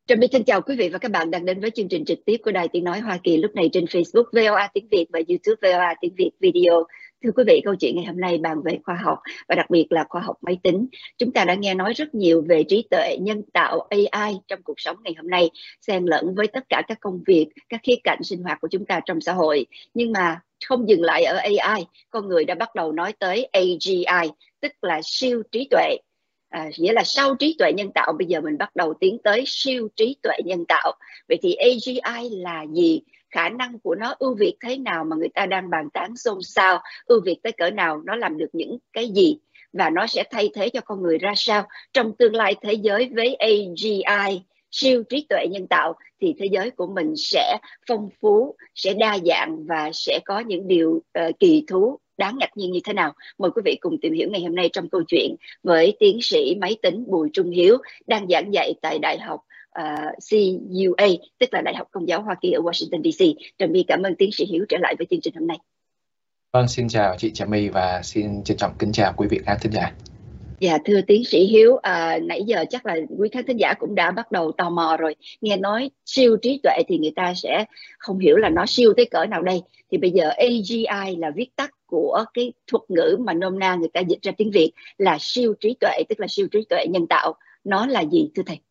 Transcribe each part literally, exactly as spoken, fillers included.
Trà My thân chào quý vị và các bạn đang đến với chương trình trực tiếp của Đài Tiếng Nói Hoa Kỳ lúc này trên Facebook vê o a Tiếng Việt và YouTube vê o a Tiếng Việt Video. Thưa quý vị, câu chuyện ngày hôm nay bàn về khoa học và đặc biệt là khoa học máy tính. Chúng ta đã nghe nói rất nhiều về trí tuệ nhân tạo A I trong cuộc sống ngày hôm nay, xen lẫn với tất cả các công việc, các khía cạnh sinh hoạt của chúng ta trong xã hội. Nhưng mà không dừng lại ở A I, con người đã bắt đầu nói tới A G I, tức là siêu trí tuệ. À, nghĩa là sau trí tuệ nhân tạo bây giờ mình bắt đầu tiến tới siêu trí tuệ nhân tạo. Vậy thì A G I là gì? Khả năng của nó ưu việt thế nào mà người ta đang bàn tán xôn xao? Ưu việt tới cỡ nào? Nó làm được những cái gì? Và nó sẽ thay thế cho con người ra sao? Trong tương lai thế giới với A G I, siêu trí tuệ nhân tạo, thì thế giới của mình sẽ phong phú, sẽ đa dạng và sẽ có những điều uh, kỳ thú đáng ngạc nhiên như thế nào? Mời quý vị cùng tìm hiểu ngày hôm nay trong câu chuyện với tiến sĩ máy tính Bùi Trung Hiếu, đang giảng dạy tại Đại học uh, C U A, tức là Đại học Công giáo Hoa Kỳ ở Washington D C. Trà My cảm ơn tiến sĩ Hiếu trở lại với chương trình hôm nay. Vâng, xin chào chị Trà My và xin trân trọng kính chào quý vị khán thính giả. Dạ, thưa tiến sĩ Hiếu, à, nãy giờ chắc là quý khán thính giả cũng đã bắt đầu tò mò rồi. Nghe nói siêu trí tuệ thì người ta sẽ không hiểu là nó siêu tới cỡ nào đây. Thì bây giờ A G I là viết tắt của cái thuật ngữ mà nôm na người ta dịch ra tiếng Việt là siêu trí tuệ, tức là siêu trí tuệ nhân tạo. Nó là gì thưa thầy?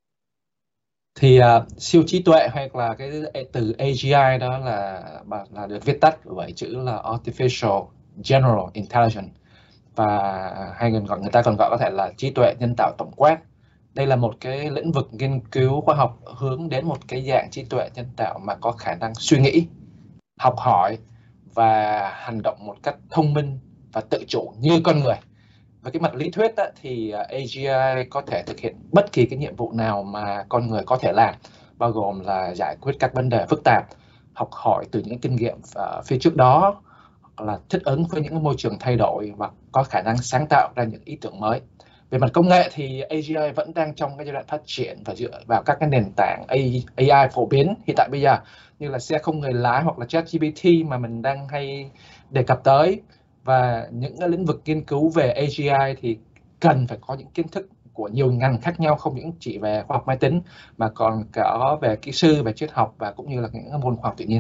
Thì uh, siêu trí tuệ hoặc là cái từ A G I đó là là được viết tắt bởi chữ là Artificial General Intelligence, và hay người gọi người ta còn gọi có thể là trí tuệ nhân tạo tổng quát. Đây là một cái lĩnh vực nghiên cứu khoa học hướng đến một cái dạng trí tuệ nhân tạo mà có khả năng suy nghĩ, học hỏi và hành động một cách thông minh và tự chủ như con người. Về cái mặt lý thuyết á, thì A G I có thể thực hiện bất kỳ cái nhiệm vụ nào mà con người có thể làm, bao gồm là giải quyết các vấn đề phức tạp, học hỏi từ những kinh nghiệm uh, phía trước đó, là thích ứng với những môi trường thay đổi và có khả năng sáng tạo ra những ý tưởng mới. Về mặt công nghệ thì A G I vẫn đang trong cái giai đoạn phát triển và dựa vào các cái nền tảng A I phổ biến hiện tại bây giờ như là xe không người lái hoặc là ChatGPT mà mình đang hay đề cập tới. Và những cái lĩnh vực nghiên cứu về A G I thì cần phải có những kiến thức của nhiều ngành khác nhau, không những chỉ về khoa học máy tính mà còn có về kỹ sư, về triết học và cũng như là những môn khoa học tự nhiên.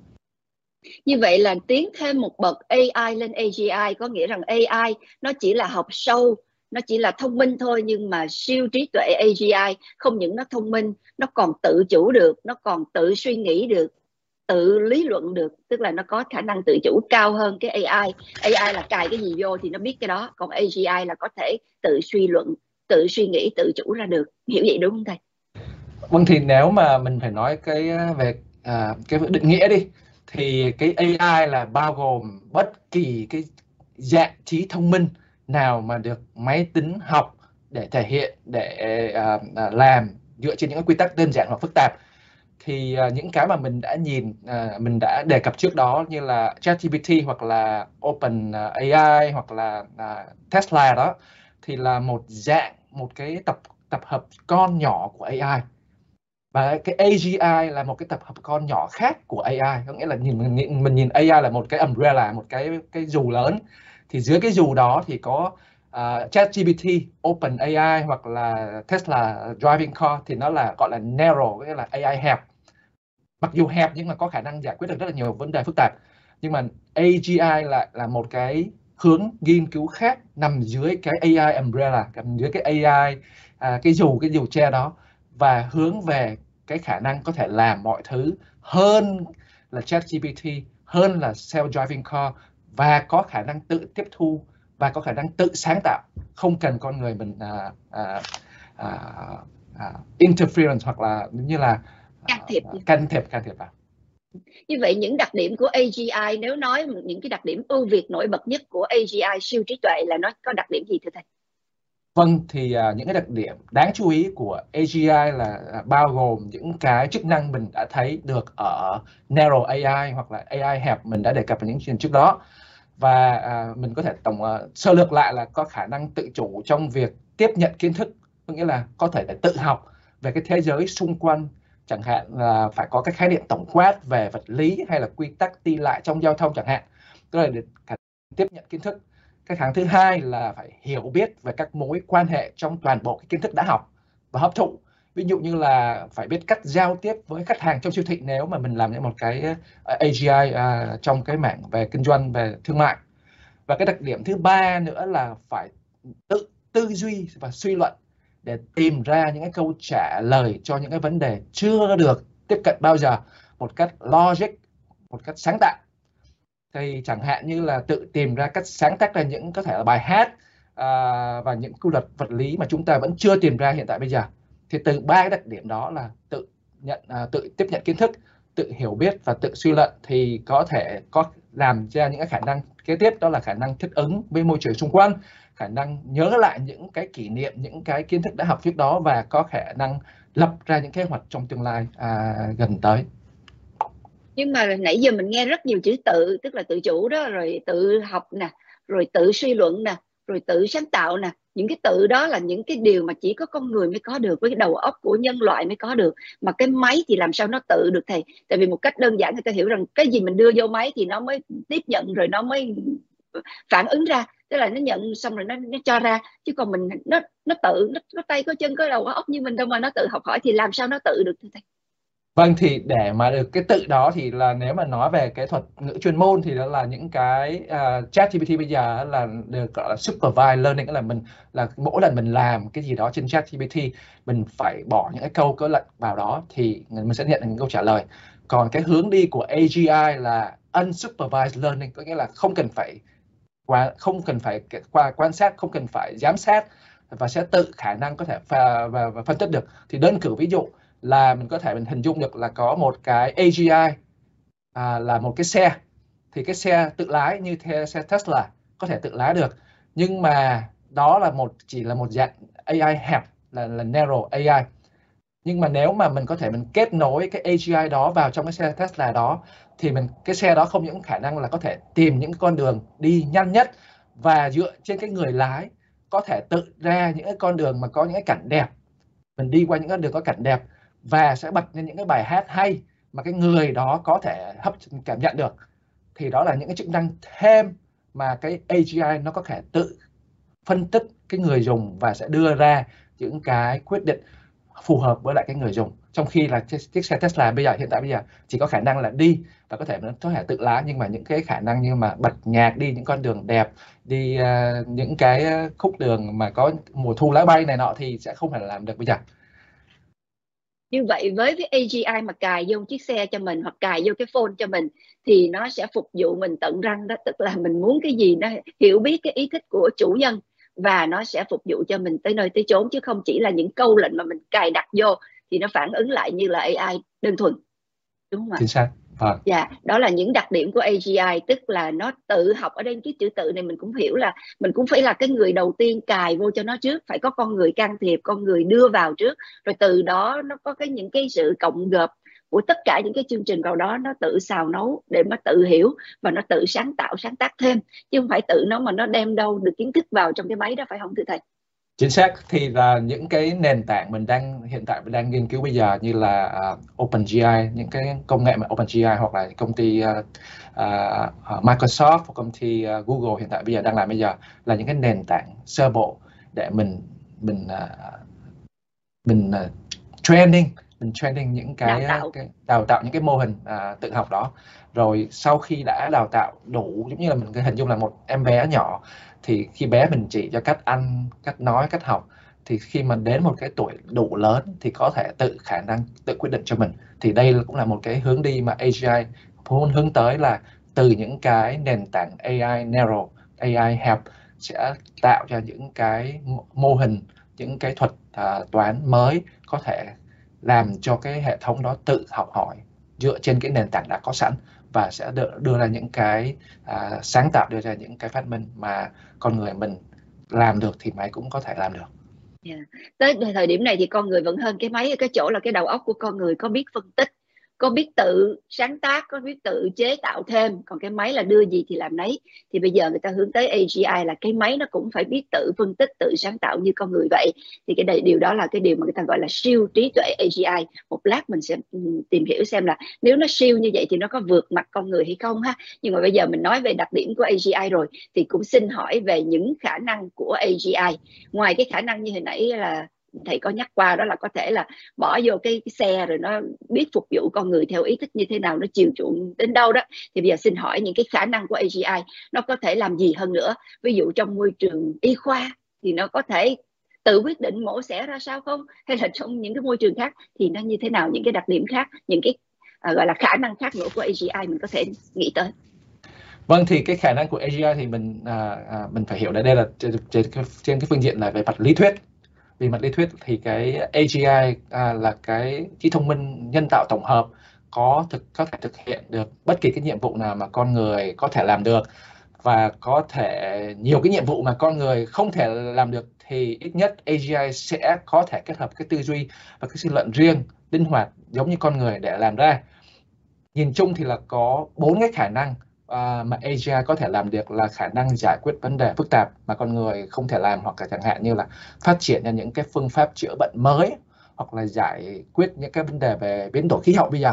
Như vậy là tiến thêm một bậc A I lên A G I, có nghĩa rằng A I nó chỉ là học sâu, nó chỉ là thông minh thôi, nhưng mà siêu trí tuệ A G I không những nó thông minh, nó còn tự chủ được, nó còn tự suy nghĩ được, tự lý luận được, tức là nó có khả năng tự chủ cao hơn cái A I. A I là cài cái gì vô thì nó biết cái đó, còn A G I là có thể tự suy luận, tự suy nghĩ, tự chủ ra được. Hiểu vậy đúng không thầy? Vâng, thì nếu mà mình phải nói cái về à, cái định nghĩa đi, thì cái A I là bao gồm bất kỳ cái dạng trí thông minh nào mà được máy tính học để thể hiện, để à, à, làm dựa trên những quy tắc đơn giản hoặc phức tạp. Thì uh, những cái mà mình đã nhìn, uh, mình đã đề cập trước đó như là ChatGPT hoặc là Open A I hoặc là uh, Tesla đó, thì là một dạng, một cái tập tập hợp con nhỏ của A I. Và cái A G I là một cái tập hợp con nhỏ khác của A I, có nghĩa là nhìn mình, nhìn mình nhìn A I là một cái umbrella, một cái cái dù lớn, thì dưới cái dù đó thì có uh, ChatGPT, Open A I hoặc là Tesla Driving Car, thì nó là gọi là narrow, nghĩa là A I hẹp. Mặc dù hẹp nhưng mà có khả năng giải quyết được rất là nhiều vấn đề phức tạp. Nhưng mà A G I là là một cái hướng nghiên cứu khác nằm dưới cái A I umbrella, nằm dưới cái A I à, cái dù cái dù che đó, và hướng về cái khả năng có thể làm mọi thứ hơn là ChatGPT, hơn là self-driving car, và có khả năng tự tiếp thu và có khả năng tự sáng tạo, không cần con người mình à, à, à, à, interference hoặc là như là Can thiệp. can thiệp can thiệp vào. Như vậy những đặc điểm của A G I, nếu nói những cái đặc điểm ưu việt nổi bật nhất của A G I siêu trí tuệ là nó có đặc điểm gì thưa thầy? Vâng, thì uh, những cái đặc điểm đáng chú ý của A G I là uh, bao gồm những cái chức năng mình đã thấy được ở narrow A I hoặc là A I hẹp mình đã đề cập vào những chuyện trước đó. Và uh, mình có thể tổng uh, sơ lược lại là có khả năng tự chủ trong việc tiếp nhận kiến thức, có nghĩa là có thể để tự học về cái thế giới xung quanh, chẳng hạn là phải có cái khái niệm tổng quát về vật lý hay là quy tắc đi lại trong giao thông chẳng hạn, tức là để tiếp nhận kiến thức. Cái khả năng thứ hai là phải hiểu biết về các mối quan hệ trong toàn bộ cái kiến thức đã học và hấp thụ, Ví dụ như là phải biết cách giao tiếp với khách hàng trong siêu thị nếu mà mình làm những một cái a giê i à, trong cái mảng về kinh doanh, về thương mại. Và cái đặc điểm thứ ba nữa là phải tự tư duy và suy luận để tìm ra những cái câu trả lời cho những cái vấn đề chưa được tiếp cận bao giờ một cách logic, một cách sáng tạo. Thì chẳng hạn như là tự tìm ra cách sáng tác ra những có thể là bài hát à, và những quy luật vật lý mà chúng ta vẫn chưa tìm ra hiện tại bây giờ. Thì từ ba cái đặc điểm đó là tự nhận à, tự tiếp nhận kiến thức, tự hiểu biết và tự suy luận thì có thể có làm ra những cái khả năng kế tiếp, đó là khả năng thích ứng với môi trường xung quanh, khả năng nhớ lại những cái kỷ niệm, những cái kiến thức đã học trước đó và có khả năng lập ra những kế hoạch trong tương lai à, gần tới. Nhưng mà nãy giờ mình nghe rất nhiều chữ tự, tức là tự chủ đó, rồi tự học nè, rồi tự suy luận nè, rồi tự sáng tạo nè. Những cái tự đó là những cái điều mà chỉ có con người mới có được, với cái đầu óc của nhân loại mới có được. Mà cái máy thì làm sao nó tự được thầy? Tại vì một cách đơn giản người ta hiểu rằng cái gì mình đưa vô máy thì nó mới tiếp nhận, rồi nó mới phản ứng ra. Tức là nó nhận xong rồi nó, nó cho ra. Chứ còn mình nó nó tự, nó có tay có chân có đầu có óc như mình đâu mà nó tự học hỏi, thì làm sao nó tự được thầy? Vâng, thì để mà được cái tự đó thì là nếu mà nói về cái thuật ngữ chuyên môn thì đó là những cái uh, ChatGPT bây giờ là được gọi là supervised learning, là mình là mỗi lần mình làm cái gì đó trên ChatGPT mình phải bỏ những cái câu có lệnh vào đó thì mình sẽ nhận được những câu trả lời. Còn cái hướng đi của a giê i là unsupervised learning, có nghĩa là không cần phải qua không cần phải qua quan sát, không cần phải giám sát và sẽ tự khả năng có thể và, và, và phân tích được. Thì đơn cử ví dụ là mình có thể mình hình dung được là có một cái a giê i à, là một cái xe, thì cái xe tự lái như xe Tesla có thể tự lái được, nhưng mà đó là một chỉ là một dạng a i hẹp, là, là narrow a i. Nhưng mà nếu mà mình có thể mình kết nối cái a giê i đó vào trong cái xe Tesla đó thì mình cái xe đó không những khả năng là có thể tìm những con đường đi nhanh nhất và dựa trên cái người lái có thể tự ra những cái con đường mà có những cái cảnh đẹp, mình đi qua những con đường có cảnh đẹp và sẽ bật lên những cái bài hát hay mà cái người đó có thể hấp cảm nhận được. Thì đó là những cái chức năng thêm mà cái a giê i nó có thể tự phân tích cái người dùng và sẽ đưa ra những cái quyết định phù hợp với lại cái người dùng. Trong khi là chiếc xe Tesla bây giờ hiện tại bây giờ chỉ có khả năng là đi và có thể nó có thể tự lái, nhưng mà những cái khả năng như mà bật nhạc, đi những con đường đẹp, đi uh, những cái khúc đường mà có mùa thu lá bay này nọ thì sẽ không thể làm được bây giờ. Như vậy với cái a giê i mà cài vô chiếc xe cho mình hoặc cài vô cái phone cho mình thì nó sẽ phục vụ mình tận răng đó, tức là mình muốn cái gì nó hiểu biết cái ý thích của chủ nhân và nó sẽ phục vụ cho mình tới nơi tới chốn, chứ không chỉ là những câu lệnh mà mình cài đặt vô thì nó phản ứng lại như là a i đơn thuần, đúng không ạ? Chính xác. Vâng. Dạ, đó là những đặc điểm của a giê i, tức là nó tự học. Ở đây cái chữ tự này mình cũng hiểu là mình cũng phải là cái người đầu tiên cài vô cho nó trước, phải có con người can thiệp, con người đưa vào trước, rồi từ đó nó có cái những cái sự cộng gộp của tất cả những cái chương trình vào đó, nó tự xào nấu để mà tự hiểu và nó tự sáng tạo, sáng tác thêm, chứ không phải tự nó mà nó đem đâu được kiến thức vào trong cái máy đó, phải không thưa thầy? Chính xác, thì là những cái nền tảng mình đang hiện tại mình đang nghiên cứu bây giờ như là uh, OpenGI, những cái công nghệ mà OpenGI hoặc là công ty uh, uh, Microsoft hoặc công ty uh, Google hiện tại bây giờ đang làm bây giờ là những cái nền tảng sơ bộ để mình mình uh, mình uh, training mình training những cái Đào tạo. cái đào tạo những cái mô hình uh, tự học đó. Rồi sau khi đã đào tạo đủ, giống như là mình cái hình dung là một em bé nhỏ, thì khi bé mình chỉ cho cách ăn, cách nói, cách học, thì khi mà đến một cái tuổi đủ lớn thì có thể tự khả năng tự quyết định cho mình. Thì đây cũng là một cái hướng đi mà a giê i muốn hướng tới, là từ những cái nền tảng a i narrow, a i hẹp sẽ tạo ra những cái mô hình, những cái thuật uh, toán mới có thể làm cho cái hệ thống đó tự học hỏi dựa trên cái nền tảng đã có sẵn và sẽ đưa, đưa ra những cái à, sáng tạo, đưa ra những cái phát minh mà con người mình làm được thì máy cũng có thể làm được. Yeah. Tới thời điểm này thì con người vẫn hơn cái máy ở cái chỗ là cái đầu óc của con người có biết phân tích, có biết tự sáng tác, có biết tự chế tạo thêm, còn cái máy là đưa gì thì làm nấy. Thì bây giờ người ta hướng tới a giê i là cái máy nó cũng phải biết tự phân tích, tự sáng tạo như con người vậy. Thì cái điều đó là cái điều mà người ta gọi là siêu trí tuệ a giê i. Một lát mình sẽ tìm hiểu xem là nếu nó siêu như vậy thì nó có vượt mặt con người hay không ha. Nhưng mà bây giờ mình nói về đặc điểm của a giê i rồi thì cũng xin hỏi về những khả năng của a giê i. Ngoài cái khả năng như hồi nãy là thầy có nhắc qua, đó là có thể là bỏ vô cái, cái xe rồi nó biết phục vụ con người theo ý thích như thế nào, nó chiều chuộng đến đâu đó. Thì bây giờ xin hỏi những cái khả năng của a giê i nó có thể làm gì hơn nữa? Ví dụ trong môi trường y khoa thì nó có thể tự quyết định mổ xẻ ra sao không, hay là trong những cái môi trường khác thì nó như thế nào, những cái đặc điểm khác, những cái à, gọi là khả năng khác nữa của a giê i mình có thể nghĩ tới? Vâng, thì cái khả năng của a giê i thì mình à, à, mình phải hiểu đây đây là trên, trên, trên cái phương diện là về mặt lý thuyết. Về mặt lý thuyết thì cái a giê i à, là cái trí thông minh nhân tạo tổng hợp, có thực có thể thực hiện được bất kỳ cái nhiệm vụ nào mà con người có thể làm được, và có thể nhiều cái nhiệm vụ mà con người không thể làm được thì ít nhất a giê i sẽ có thể kết hợp cái tư duy và cái suy luận riêng, linh hoạt giống như con người để làm ra. Nhìn chung thì là có bốn cái khả năng à, mà a giê i có thể làm được, là khả năng giải quyết vấn đề phức tạp mà con người không thể làm, hoặc là chẳng hạn như là phát triển ra những cái phương pháp chữa bệnh mới, hoặc là giải quyết những cái vấn đề về biến đổi khí hậu bây giờ.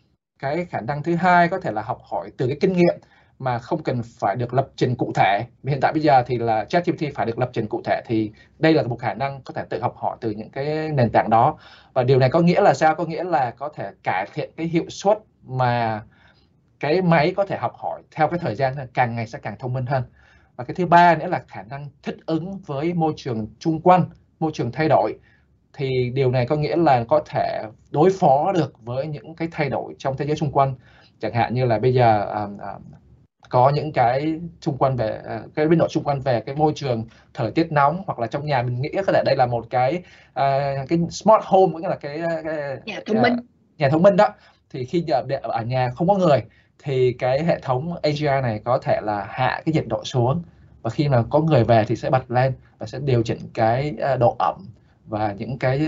Cái khả năng thứ hai có thể là học hỏi từ cái kinh nghiệm mà không cần phải được lập trình cụ thể. Hiện tại bây giờ thì là ChatGPT phải được lập trình cụ thể, thì đây là một khả năng có thể tự học hỏi từ những cái nền tảng đó. Và điều này có nghĩa là sao? Có nghĩa là có thể cải thiện cái hiệu suất mà cái máy có thể học hỏi theo cái thời gian càng ngày sẽ càng thông minh hơn. Và cái thứ ba nữa là khả năng thích ứng với môi trường xung quanh, môi trường thay đổi. Thì điều này có nghĩa là có thể đối phó được với những cái thay đổi trong thế giới xung quanh. Chẳng hạn như là bây giờ à, à, có những cái xung quanh về à, cái biến đổi xung quanh về cái môi trường thời tiết nóng, hoặc là trong nhà mình nghĩ có thể đây là một cái à, cái smart home, nghĩa là cái, cái nhà thông minh. À, nhà thông minh đó. Thì khi ở, ở nhà không có người thì cái hệ thống a giê i này có thể là hạ cái nhiệt độ xuống, và khi mà có người về thì sẽ bật lên và sẽ điều chỉnh cái độ ẩm và những cái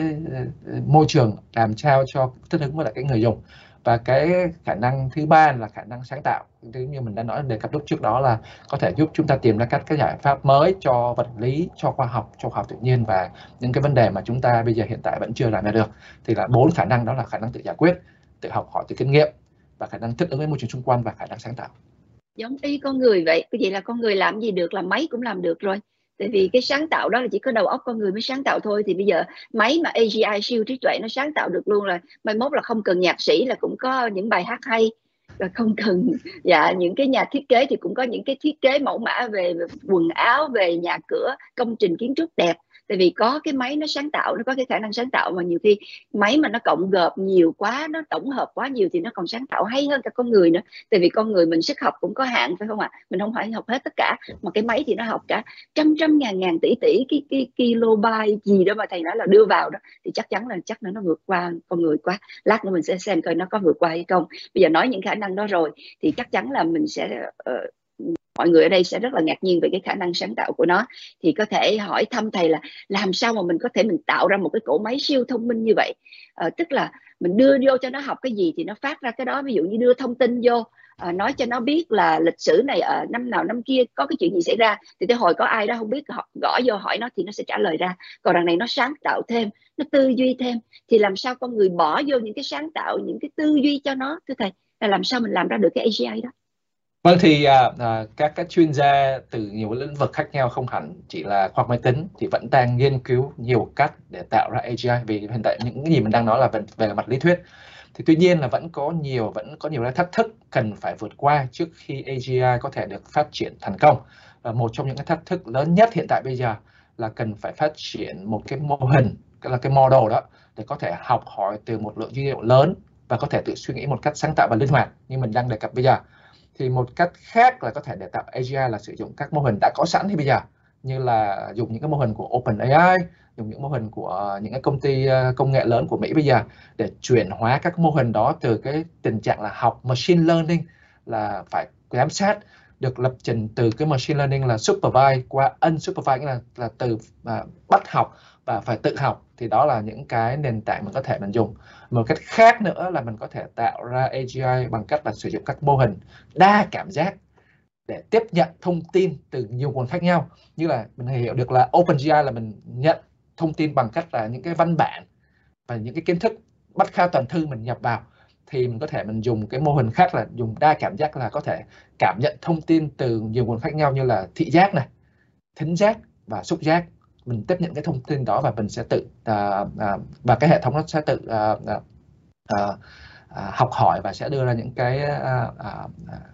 môi trường làm sao cho thích ứng với lại cái người dùng. Và cái khả năng thứ ba là khả năng sáng tạo, như mình đã nói đề cập lúc trước đó, là có thể giúp chúng ta tìm ra các cái giải pháp mới cho vật lý, cho khoa học, cho khoa học tự nhiên, và những cái vấn đề mà chúng ta bây giờ hiện tại vẫn chưa làm ra được. Thì là bốn khả năng đó là khả năng tự giải quyết, tự học hỏi từ kinh nghiệm, và khả năng thích ứng với môi trường xung quanh, và khả năng sáng tạo. Giống ý con người vậy, cái gì là con người làm gì được là máy cũng làm được rồi. Tại vì cái sáng tạo đó là chỉ có đầu óc con người mới sáng tạo thôi. Thì bây giờ máy mà a giê i siêu trí tuệ nó sáng tạo được luôn, là mai mốt là không cần nhạc sĩ là cũng có những bài hát hay, và không cần dạ những cái nhà thiết kế thì cũng có những cái thiết kế mẫu mã về, về quần áo, về nhà cửa, công trình kiến trúc đẹp. Tại vì có cái máy nó sáng tạo, nó có cái khả năng sáng tạo, mà nhiều khi máy mà nó cộng gộp nhiều quá, nó tổng hợp quá nhiều thì nó còn sáng tạo hay hơn cả con người nữa. Tại vì con người mình sức học cũng có hạn, phải không ạ? Mình không phải học hết tất cả, mà cái máy thì nó học cả trăm trăm ngàn ngàn tỷ tỷ cái, cái kilobyte gì đó mà thầy nói là đưa vào đó, thì chắc chắn là chắc nó nó vượt qua con người quá. Lát nữa mình sẽ xem coi nó có vượt qua hay không. Bây giờ nói những khả năng đó rồi thì chắc chắn là mình sẽ uh, mọi người ở đây sẽ rất là ngạc nhiên về cái khả năng sáng tạo của nó. Thì có thể hỏi thăm thầy là làm sao mà mình có thể mình tạo ra một cái cỗ máy siêu thông minh như vậy. À, tức là mình đưa vô cho nó học cái gì thì nó phát ra cái đó. Ví dụ như đưa thông tin vô, à, nói cho nó biết là lịch sử này ở năm nào năm kia có cái chuyện gì xảy ra, thì tới hồi có ai đó không biết gõ vô hỏi nó thì nó sẽ trả lời ra. Còn đằng này nó sáng tạo thêm, nó tư duy thêm, thì làm sao con người bỏ vô những cái sáng tạo, những cái tư duy cho nó, thưa thầy, là làm sao mình làm ra được cái a giê i đó? Vâng, thì à, à, các các chuyên gia từ nhiều lĩnh vực khác nhau, không hẳn chỉ là khoa học máy tính, thì vẫn đang nghiên cứu nhiều cách để tạo ra a giê i. Vì hiện tại những cái gì mình đang nói là về, về mặt lý thuyết. Thì tuy nhiên là vẫn có nhiều vẫn có nhiều thách thức cần phải vượt qua trước khi a giê i có thể được phát triển thành công. Và một trong những cái thách thức lớn nhất hiện tại bây giờ là cần phải phát triển một cái mô hình, cái là cái model đó, để có thể học hỏi từ một lượng dữ liệu lớn và có thể tự suy nghĩ một cách sáng tạo và linh hoạt như mình đang đề cập bây giờ. Thì một cách khác là có thể để tạo a giê i là sử dụng các mô hình đã có sẵn thì bây giờ, như là dùng những cái mô hình của OpenAI, dùng những mô hình của những cái công ty công nghệ lớn của Mỹ bây giờ, để chuyển hóa các mô hình đó từ cái tình trạng là học machine learning, là phải giám sát, được lập trình từ cái machine learning là supervised qua unsupervised, nghĩa là, là từ à, bắt học và phải tự học. Thì đó là những cái nền tảng mình có thể mình dùng. Một cách khác nữa là mình có thể tạo ra a giê i bằng cách là sử dụng các mô hình đa cảm giác để tiếp nhận thông tin từ nhiều nguồn khác nhau. Như là mình hiểu được là OpenAI là mình nhận thông tin bằng cách là những cái văn bản và những cái kiến thức bắt khao toàn thư mình nhập vào. Thì mình có thể mình dùng cái mô hình khác là dùng đa cảm giác, là có thể cảm nhận thông tin từ nhiều nguồn khác nhau, như là thị giác này, thính giác và xúc giác. mình tiếp nhận cái thông tin đó và mình sẽ tự uh, uh, và cái hệ thống nó sẽ tự uh, uh, uh, uh, học hỏi và sẽ đưa ra những cái uh, uh,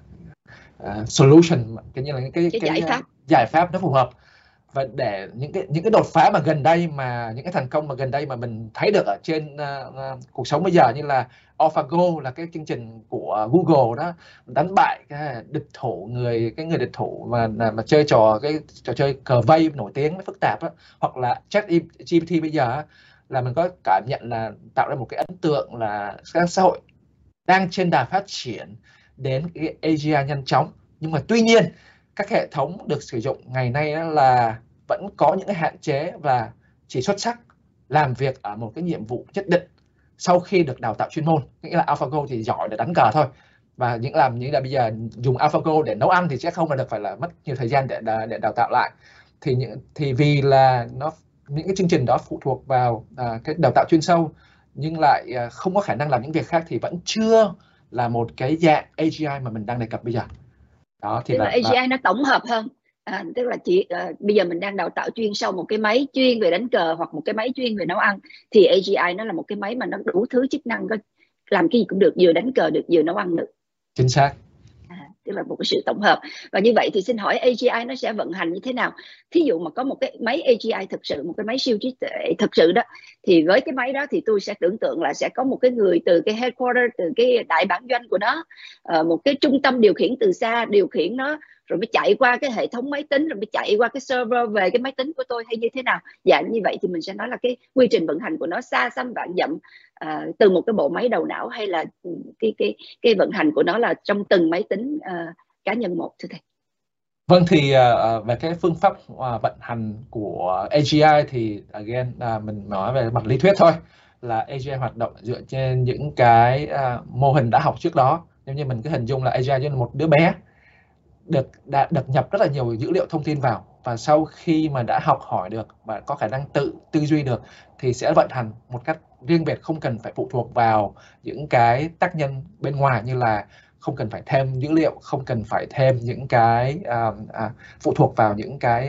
uh, solution, cái như là những cái, cái, cái giải pháp giải pháp nó phù hợp. Và để những cái những cái đột phá mà gần đây mà những cái thành công mà gần đây mà mình thấy được ở trên uh, uh, cuộc sống bây giờ, như là AlphaGo là cái chương trình của Google đó, đánh bại cái địch thủ người cái người địch thủ mà mà chơi trò cái trò chơi cờ vây nổi tiếng phức tạp đó, hoặc là ChatGPT bây giờ là mình có cảm nhận là tạo ra một cái ấn tượng là các xã hội đang trên đà phát triển đến cái a giê i nhanh chóng. Nhưng mà tuy nhiên các hệ thống được sử dụng ngày nay là vẫn có những cái hạn chế và chỉ xuất sắc làm việc ở một cái nhiệm vụ nhất định sau khi được đào tạo chuyên môn. Nghĩa là AlphaGo thì giỏi để đánh cờ thôi, và những làm như là bây giờ dùng AlphaGo để nấu ăn thì sẽ không là được phải là mất nhiều thời gian để để đào tạo lại. Thì những thì vì là nó những cái chương trình đó phụ thuộc vào à, cái đào tạo chuyên sâu nhưng lại à, không có khả năng làm những việc khác, thì vẫn chưa là một cái dạng a giê i mà mình đang đề cập bây giờ. Đó thì tức là, là a giê i nó tổng hợp hơn. À, tức là chỉ uh, bây giờ mình đang đào tạo chuyên sâu một cái máy chuyên về đánh cờ hoặc một cái máy chuyên về nấu ăn, thì a giê i nó là một cái máy mà nó đủ thứ chức năng, có làm cái gì cũng được, vừa đánh cờ được vừa nấu ăn được. Chính xác. À, tức là một cái sự tổng hợp. Và như vậy thì xin hỏi a giê i nó sẽ vận hành như thế nào? Thí dụ mà có một cái máy a giê i thực sự, một cái máy siêu trí tuệ thực sự đó, thì với cái máy đó thì tôi sẽ tưởng tượng là sẽ có một cái người từ cái headquarter, từ cái đại bản doanh của nó, một cái trung tâm điều khiển từ xa điều khiển nó, rồi mới chạy qua cái hệ thống máy tính, rồi mới chạy qua cái server về cái máy tính của tôi, hay như thế nào? Dạ như vậy thì mình sẽ nói là cái quy trình vận hành của nó xa xăm vạn dặm, à, từ một cái bộ máy đầu não, hay là cái cái cái vận hành của nó là trong từng máy tính à, cá nhân một, thưa thầy? Vâng, thì uh, về cái phương pháp uh, vận hành của a giê i thì again uh, mình nói về mặt lý thuyết thôi, là a giê i hoạt động dựa trên những cái uh, mô hình đã học trước đó. Nếu như mình cứ hình dung là a giê i như là một đứa bé được đã được nhập rất là nhiều dữ liệu thông tin vào, và sau khi mà đã học hỏi được và có khả năng tự tư duy được thì sẽ vận hành một cách riêng biệt, không cần phải phụ thuộc vào những cái tác nhân bên ngoài, như là không cần phải thêm dữ liệu, không cần phải thêm những cái uh, uh, phụ thuộc vào những cái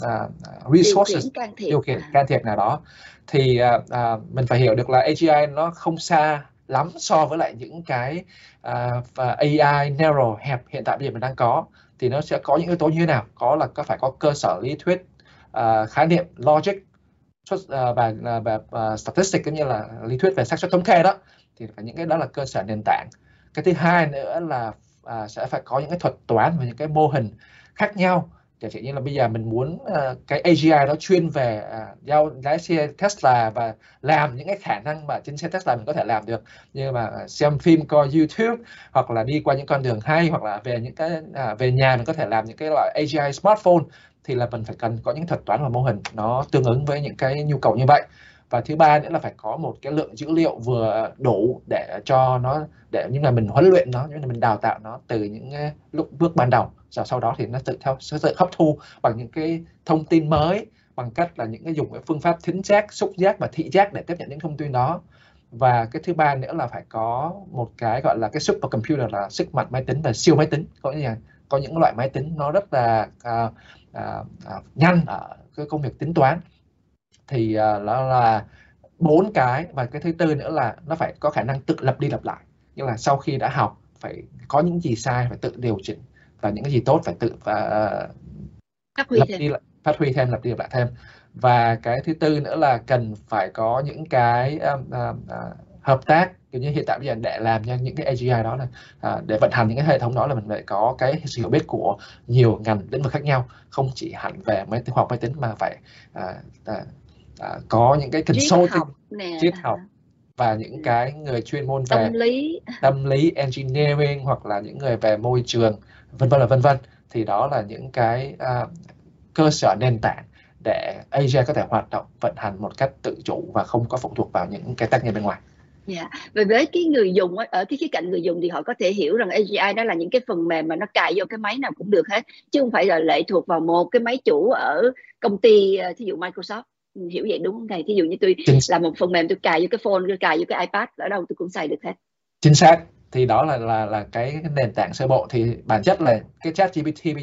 uh, resources, điều khiển can thiệp, điều khiển can thiệp nào đó. Thì uh, uh, mình phải hiểu được là a giê i nó không xa lắm so với lại những cái uh, a i narrow hẹp hiện tại bây giờ mình đang có. Thì nó sẽ có những yếu tố như thế nào? Có là có phải có cơ sở lý thuyết, uh, khái niệm, logic, uh, và, và uh, statistics, cũng như là lý thuyết về xác suất thống kê đó. Thì những cái đó là cơ sở nền tảng. Cái thứ hai nữa là uh, sẽ phải có những cái thuật toán và những cái mô hình khác nhau. Chẳng hạn như là bây giờ mình muốn uh, cái a giê i đó chuyên về uh, giao lái xe Tesla và làm những cái khả năng mà trên xe Tesla mình có thể làm được, như mà uh, xem phim, coi YouTube, hoặc là đi qua những con đường hay, hoặc là về những cái uh, về nhà mình có thể làm những cái loại a giê i smartphone, thì là mình phải cần có những thuật toán và mô hình nó tương ứng với những cái nhu cầu như vậy. Và thứ ba nữa là phải có một cái lượng dữ liệu vừa đủ để cho nó, để như là mình huấn luyện nó, như là mình đào tạo nó từ những lúc bước ban đầu, rồi sau đó thì nó tự theo sẽ tự hấp thu bằng những cái thông tin mới, bằng cách là những cái dùng cái phương pháp thính giác, xúc giác và thị giác để tiếp nhận những thông tin đó. Và cái thứ ba nữa là phải có một cái gọi là cái supercomputer, là sức mạnh máy tính và siêu máy tính. Có như là có những loại máy tính nó rất là uh, uh, uh, nhanh ở cái công việc tính toán. Thì uh, nó là bốn cái. Và cái thứ tư nữa là nó phải có khả năng tự lập đi lặp lại, như là sau khi đã học phải có những gì sai phải tự điều chỉnh, và những cái gì tốt phải tự và uh, phát huy lập thêm. đi phát huy thêm, lập đi lặp lại thêm. Và cái thứ tư nữa là cần phải có những cái uh, uh, uh, hợp tác, kiểu như hiện tại bây giờ để làm cho những cái a giê i đó là uh, để vận hành những cái hệ thống đó là mình phải có cái sự hiểu biết của nhiều ngành lĩnh vực khác nhau, không chỉ hẳn về máy tính, khoa học máy tính, mà phải uh, uh, uh, có những cái consulting, triết học và những cái người chuyên môn về tâm lý, tâm lý, engineering, hoặc là những người về môi trường, vân vân là vân vân. Thì đó là những cái uh, cơ sở nền tảng để a giê i có thể hoạt động, vận hành một cách tự chủ và không có phụ thuộc vào những cái tác nhân bên ngoài. Dạ, yeah. Với cái người dùng, ở cái khía cạnh người dùng thì họ có thể hiểu rằng a giê i đó là những cái phần mềm mà nó cài vô cái máy nào cũng được hết, chứ không phải là lệ thuộc vào một cái máy chủ ở công ty, thí dụ Microsoft. Hiểu vậy đúng không thầy? Thí dụ như tôi Chính... làm một phần mềm, tôi cài vô cái phone, tôi cài vô cái iPad, ở đâu tôi cũng xài được hết. Chính xác. Thì đó là là là cái nền tảng sơ bộ. Thì bản chất là cái ChatGPT bây giờ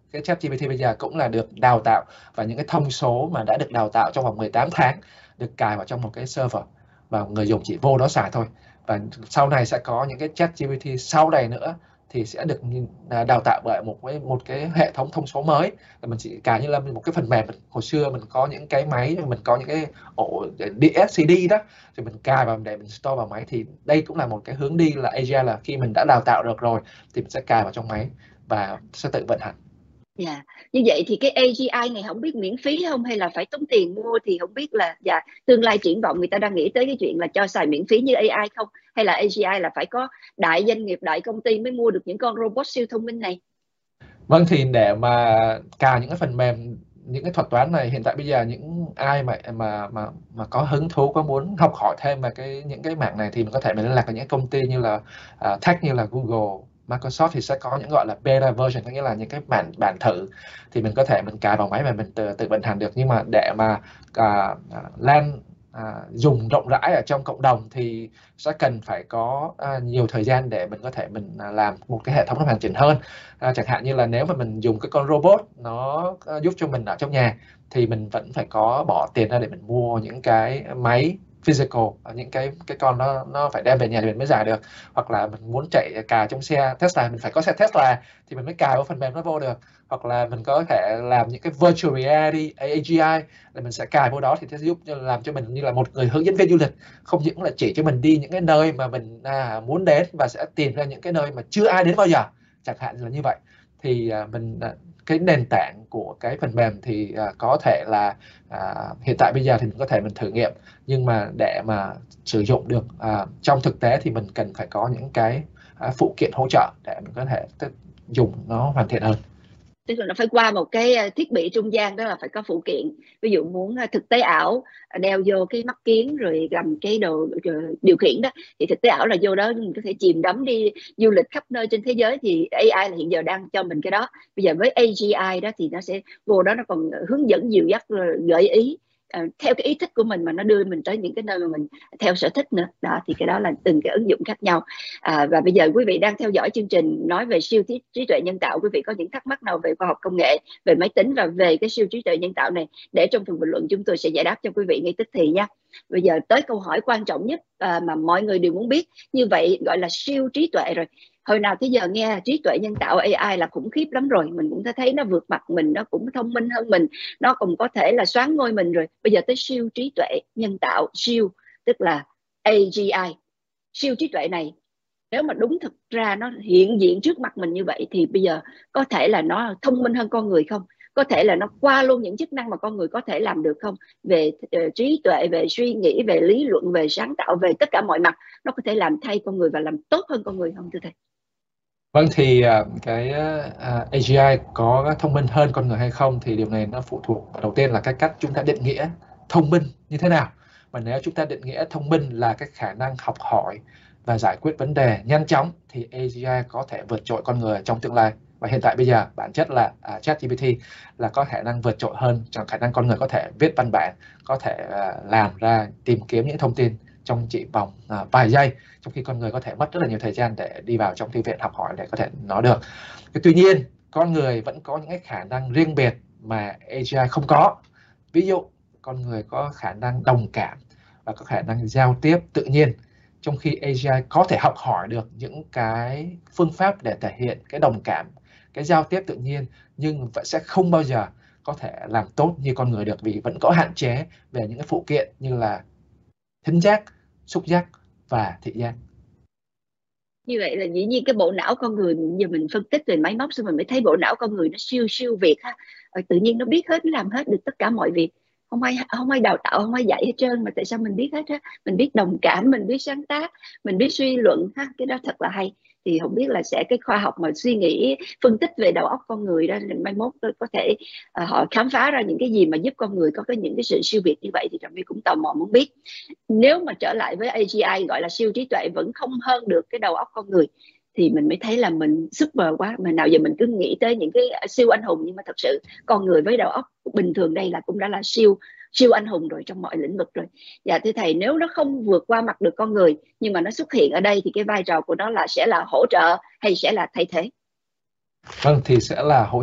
cái ChatGPT bây giờ cũng là được đào tạo, và những cái thông số mà đã được đào tạo trong vòng mười tám tháng được cài vào trong một cái server và người dùng chỉ vô đó xài thôi. Và sau này sẽ có những cái ChatGPT sau này nữa thì sẽ được đào tạo bởi một cái một cái hệ thống thông số mới, là mình chỉ cài như là một cái phần mềm. Hồi xưa mình có những cái máy, mình có những cái ổ đĩa xê đê đó, thì mình cài vào để mình store vào máy. Thì đây cũng là một cái hướng đi là a giê i, là khi mình đã đào tạo được rồi thì mình sẽ cài vào trong máy và sẽ tự vận hành. Dạ, yeah. Như vậy thì cái a giê i này không biết miễn phí không hay là phải tốn tiền mua, thì không biết là dạ tương lai triển vọng người ta đang nghĩ tới cái chuyện là cho xài miễn phí như a i không, hay là a giê i là phải có đại doanh nghiệp, đại công ty mới mua được những con robot siêu thông minh này? Vâng, thì để mà cài những cái phần mềm, những cái thuật toán này, hiện tại bây giờ những ai mà mà mà mà có hứng thú, có muốn học hỏi thêm về cái những cái mảng này thì mình có thể mình liên lạc với những công ty như là uh, tech như là Google, Microsoft, thì sẽ có những gọi là beta version, có nghĩa là những cái bản bản thử, thì mình có thể mình cài vào máy và mình tự, tự vận hành được. Nhưng mà để mà uh, lan À, dùng rộng rãi ở trong cộng đồng thì sẽ cần phải có à, nhiều thời gian để mình có thể mình à, làm một cái hệ thống nó hoàn chỉnh hơn. À, chẳng hạn như là nếu mà mình dùng cái con robot nó à, giúp cho mình ở trong nhà, thì mình vẫn phải có bỏ tiền ra để mình mua những cái máy physical, những cái cái con nó nó phải đem về nhà thì mình mới giải được. Hoặc là mình muốn chạy cài trong xe Tesla, mình phải có xe Tesla thì mình mới cài vào phần mềm nó vô được. Hoặc là mình có thể làm những cái virtual reality, a giê i, là mình sẽ cài vô đó thì sẽ giúp làm cho mình như là một người hướng dẫn viên du lịch, không những là chỉ cho mình đi những cái nơi mà mình à, muốn đến, và sẽ tìm ra những cái nơi mà chưa ai đến bao giờ, chẳng hạn là như vậy. Thì à, mình à, cái nền tảng của cái phần mềm thì à, có thể là à, hiện tại bây giờ thì mình có thể mình thử nghiệm, nhưng mà để mà sử dụng được à, trong thực tế thì mình cần phải có những cái à, phụ kiện hỗ trợ để mình có thể dùng nó hoàn thiện hơn. Tức là nó phải qua một cái thiết bị trung gian, đó là phải có phụ kiện. Ví dụ muốn thực tế ảo, đeo vô cái mắt kiến rồi cầm cái đồ điều khiển đó, thì thực tế ảo là vô đó mình có thể chìm đắm đi du lịch khắp nơi trên thế giới, thì a i là hiện giờ đang cho mình cái đó. Bây giờ với a giê i đó thì nó sẽ vô đó, nó còn hướng dẫn dìu dắt, gợi ý À, theo cái ý thích của mình, mà nó đưa mình tới những cái nơi mà mình theo sở thích nữa đó. Thì cái đó là từng cái ứng dụng khác nhau. À, và bây giờ quý vị đang theo dõi chương trình nói về siêu trí, trí tuệ nhân tạo. Quý vị có những thắc mắc nào về khoa học công nghệ, về máy tính và về cái siêu trí tuệ nhân tạo này, để trong phần bình luận chúng tôi sẽ giải đáp cho quý vị ngay tức thì nha. Bây giờ tới câu hỏi quan trọng nhất à, mà mọi người đều muốn biết. Như vậy gọi là siêu trí tuệ rồi. Hồi nào tới giờ nghe trí tuệ nhân tạo a i là khủng khiếp lắm rồi, mình cũng thấy nó vượt mặt mình, nó cũng thông minh hơn mình, nó cũng có thể là soán ngôi mình rồi. Bây giờ tới siêu trí tuệ nhân tạo, siêu tức là a giê i. Siêu trí tuệ này nếu mà đúng thực ra nó hiện diện trước mặt mình như vậy, thì bây giờ có thể là nó thông minh hơn con người không? Có thể là nó qua luôn những chức năng mà con người có thể làm được không? Về uh, trí tuệ, về suy nghĩ, về lý luận, về sáng tạo, về tất cả mọi mặt, nó có thể làm thay con người và làm tốt hơn con người không thưa thầy? Vâng, thì cái a giê i có thông minh hơn con người hay không thì điều này nó phụ thuộc đầu tiên là cái cách chúng ta định nghĩa thông minh như thế nào. Mà nếu chúng ta định nghĩa thông minh là cái khả năng học hỏi và giải quyết vấn đề nhanh chóng, thì a giê i có thể vượt trội con người trong tương lai. Và hiện tại bây giờ bản chất là uh, ChatGPT là có khả năng vượt trội hơn trong khả năng con người, có thể viết văn bản, có thể uh, làm ra tìm kiếm những thông tin trong chỉ vòng uh, vài giây, trong khi con người có thể mất rất là nhiều thời gian để đi vào trong thư viện học hỏi để có thể nói được. Tuy nhiên, con người vẫn có những cái khả năng riêng biệt mà a giê i không có. Ví dụ, con người có khả năng đồng cảm và có khả năng giao tiếp tự nhiên, trong khi a giê i có thể học hỏi được những cái phương pháp để thể hiện cái đồng cảm, cái giao tiếp tự nhiên, nhưng vẫn sẽ không bao giờ có thể làm tốt như con người được, vì vẫn có hạn chế về những cái phụ kiện như là thính giác, xúc giác và thị giác. Như vậy là dĩ nhiên cái bộ não con người, giờ mình phân tích về máy móc xong mình mới thấy bộ não con người nó siêu siêu việt ha. Tự nhiên nó biết hết, nó làm hết được tất cả mọi việc, không ai không ai đào tạo, không ai dạy hết trơn, mà tại sao mình biết hết á? Mình biết đồng cảm, mình biết sáng tác, mình biết suy luận ha, cái đó thật là hay. Thì không biết là sẽ cái khoa học mà suy nghĩ phân tích về đầu óc con người đó, mai mốt có thể uh, họ khám phá ra những cái gì mà giúp con người có cái những cái sự siêu việt như vậy, thì Trà My cũng tò mò muốn biết. Nếu mà trở lại với a giê i gọi là siêu trí tuệ vẫn không hơn được cái đầu óc con người, thì mình mới thấy là mình super quá. Mà nào giờ mình cứ nghĩ tới những cái siêu anh hùng, nhưng mà thật sự con người với đầu óc bình thường đây là cũng đã là siêu siêu anh hùng rồi trong mọi lĩnh vực rồi. Dạ thưa thầy, nếu nó không vượt qua mặt được con người nhưng mà nó xuất hiện ở đây, thì cái vai trò của nó là sẽ là hỗ trợ hay sẽ là thay thế? Vâng, thì sẽ là hỗ trợ.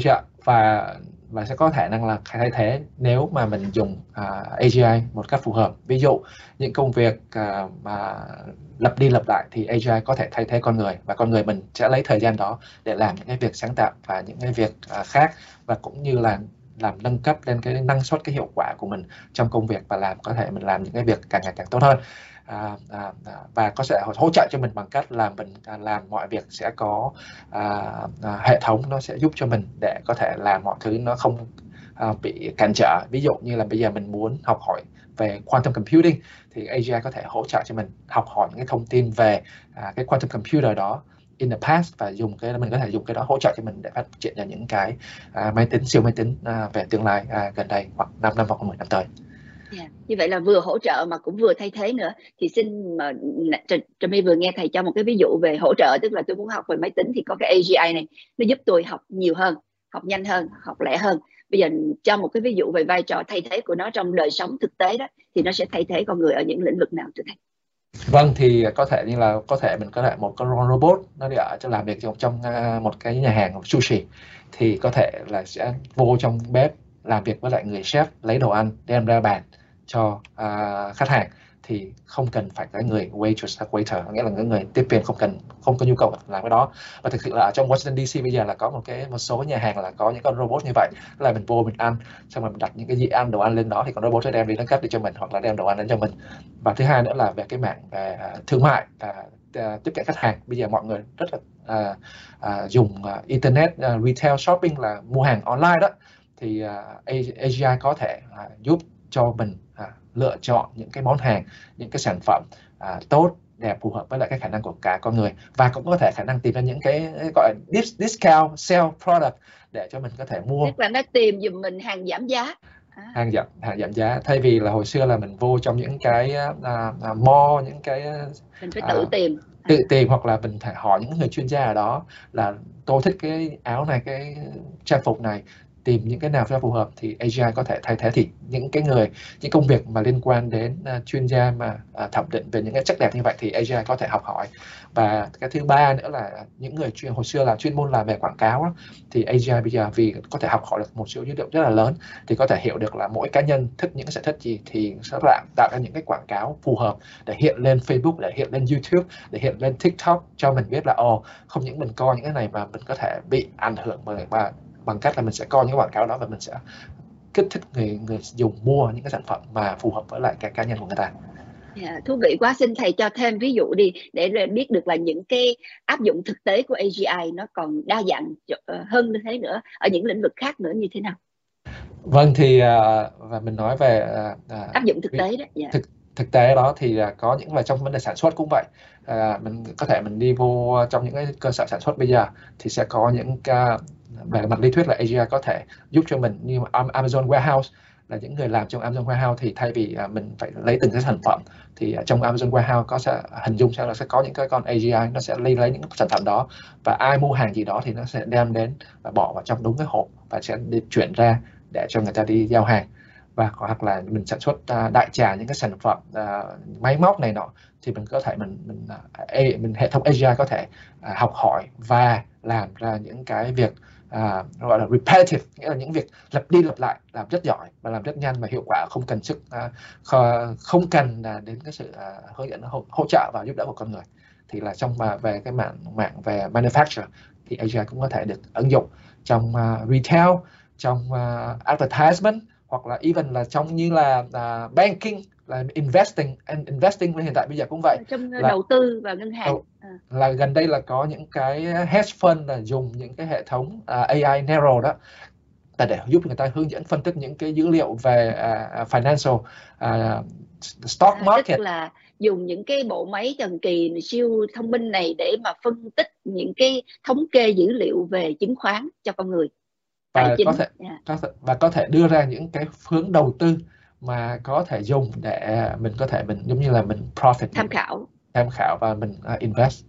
và và sẽ có khả năng là thay thế nếu mà mình dùng uh, a giê i một cách phù hợp. Ví dụ những công việc uh, mà lặp đi lặp lại thì a giê i có thể thay thế con người, và con người mình sẽ lấy thời gian đó để làm những cái việc sáng tạo và những cái việc uh, khác, và cũng như là làm nâng cấp lên cái năng suất, cái hiệu quả của mình trong công việc, và làm có thể mình làm những cái việc càng ngày càng tốt hơn. À, à, và có sẽ hỗ trợ cho mình bằng cách là mình à, làm mọi việc sẽ có à, à, hệ thống nó sẽ giúp cho mình để có thể làm mọi thứ nó không à, bị cản trở. Ví dụ như là bây giờ mình muốn học hỏi về quantum computing thì a giê i có thể hỗ trợ cho mình học hỏi những cái thông tin về à, cái quantum computer đó in the past, và dùng cái mình có thể dùng cái đó hỗ trợ cho mình để phát triển ra những cái à, máy tính, siêu máy tính à, về tương lai à, gần đây, hoặc năm năm hoặc mười năm tới. Yeah. Như vậy là vừa hỗ trợ mà cũng vừa thay thế nữa. Thì xin mà Trà My vừa nghe thầy cho một cái ví dụ về hỗ trợ, tức là tôi muốn học về máy tính thì có cái a giê i này, nó giúp tôi học nhiều hơn, học nhanh hơn, học lẹ hơn. Bây giờ cho một cái ví dụ về vai trò thay thế của nó trong đời sống thực tế đó, thì nó sẽ thay thế con người ở những lĩnh vực nào thưa thầy? Vâng, thì có thể như là có thể mình có thể một con robot nó đi ở cho làm việc trong trong một cái nhà hàng sushi, thì có thể là sẽ vô trong bếp làm việc với lại người chef, lấy đồ ăn đem ra bàn cho uh, khách hàng, thì không cần phải cái người waitress hoặc waiter, nghĩa là những người tiếp viên không cần không có nhu cầu làm cái đó. Và thực sự là ở trong Washington đê xê bây giờ là có một cái một số nhà hàng là có những con robot như vậy, là mình vô mình ăn xong rồi mình đặt những cái gì ăn đồ ăn lên đó thì con robot sẽ đem đi nó cắt đi cho mình, hoặc là đem đồ ăn đến cho mình. Và thứ hai nữa là về cái mảng về uh, thương mại, uh, tiếp cận khách hàng. Bây giờ mọi người rất là uh, uh, dùng uh, internet uh, retail shopping, là mua hàng online đó, thì uh, a giê i có thể uh, giúp cho mình à, lựa chọn những cái món hàng, những cái sản phẩm à, tốt, đẹp, phù hợp với lại cái khả năng của cả con người, và cũng có thể khả năng tìm ra những cái gọi là discount sale product để cho mình có thể mua. Tức là nó tìm giùm mình hàng giảm giá. À. Hàng giảm hàng giảm giá, thay vì là hồi xưa là mình vô trong những cái à, à, mall, những cái mình phải tự à, tìm tự tìm hoặc là mình phải hỏi những người chuyên gia ở đó là tôi thích cái áo này, cái trang phục này, tìm những cái nào cho phù hợp, thì a giê i có thể thay thế. Thì những cái người những công việc mà liên quan đến uh, chuyên gia mà uh, thẩm định về những cái chất đẹp như vậy thì a giê i có thể học hỏi. Và cái thứ ba nữa là những người chuyên hồi xưa là chuyên môn làm về quảng cáo đó, thì a giê i bây giờ vì có thể học hỏi được một số dữ liệu rất là lớn, thì có thể hiểu được là mỗi cá nhân thích những cái sở thích gì, thì sẽ tạo tạo ra những cái quảng cáo phù hợp để hiện lên Facebook, để hiện lên YouTube, để hiện lên TikTok, cho mình biết là ồ, không những mình coi những cái này mà mình có thể bị ảnh hưởng bởi và bằng cách là mình sẽ coi những quảng cáo đó và mình sẽ kích thích người người dùng mua những cái sản phẩm mà phù hợp với lại cái cá nhân của người ta. Yeah, thú vị quá. Xin thầy cho thêm ví dụ đi để biết được là những cái áp dụng thực tế của a giê i nó còn đa dạng hơn như thế nữa ở những lĩnh vực khác nữa như thế nào? Vâng, thì và mình nói về áp dụng thực tế đó. Yeah. thực thực tế đó thì có những về trong vấn đề sản xuất cũng vậy. À, mình có thể mình đi vô trong những cái cơ sở sản xuất bây giờ thì sẽ có những cái về mặt lý thuyết là a giê i có thể giúp cho mình, như Amazon Warehouse, là những người làm trong Amazon Warehouse thì thay vì mình phải lấy từng cái sản phẩm thì trong Amazon Warehouse có sẽ hình dung sẽ là sẽ có những cái con a giê i nó sẽ lấy lấy những sản phẩm đó, và ai mua hàng gì đó thì nó sẽ đem đến và bỏ vào trong đúng cái hộp và sẽ đi chuyển ra để cho người ta đi giao hàng. Và hoặc là mình sản xuất uh, đại trà những cái sản phẩm uh, máy móc này nọ, thì mình có thể mình mình, uh, mình hệ thống a giê i có thể uh, học hỏi và làm ra những cái việc uh, gọi là repetitive, nghĩa là những việc lặp đi lặp lại, làm rất giỏi và làm rất nhanh và hiệu quả, không cần sức uh, không cần uh, đến cái sự uh, hướng dẫn hỗ, hỗ trợ và giúp đỡ của con người. Thì là trong uh, về cái mạng mạng về manufacture thì a giê i cũng có thể được ứng dụng trong uh, retail, trong uh, advertisement, hoặc là even là trong như là uh, banking, là investing and investing hiện tại bây giờ cũng vậy, trong là, đầu tư và ngân hàng. à. Là gần đây là có những cái hedge fund là dùng những cái hệ thống uh, a i Neural đó là để giúp người ta hướng dẫn phân tích những cái dữ liệu về uh, financial uh, stock market. À, tức là dùng những cái bộ máy thần kỳ siêu thông minh này để mà phân tích những cái thống kê dữ liệu về chứng khoán cho con người. Và có thể, yeah. có thể và có thể đưa ra những cái hướng đầu tư mà có thể dùng để mình có thể mình giống như là mình profit, tham khảo tham khảo và mình uh, invest.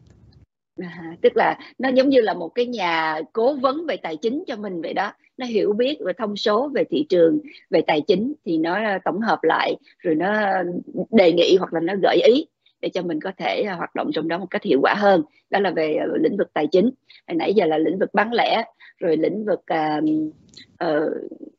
À, tức là nó giống như là một cái nhà cố vấn về tài chính cho mình vậy đó, nó hiểu biết về thông số về thị trường, về tài chính, thì nó tổng hợp lại rồi nó đề nghị hoặc là nó gợi ý để cho mình có thể uh, hoạt động trong đó một cách hiệu quả hơn. Đó là về uh, lĩnh vực tài chính. Hồi nãy giờ là lĩnh vực bán lẻ, rồi lĩnh vực uh, uh,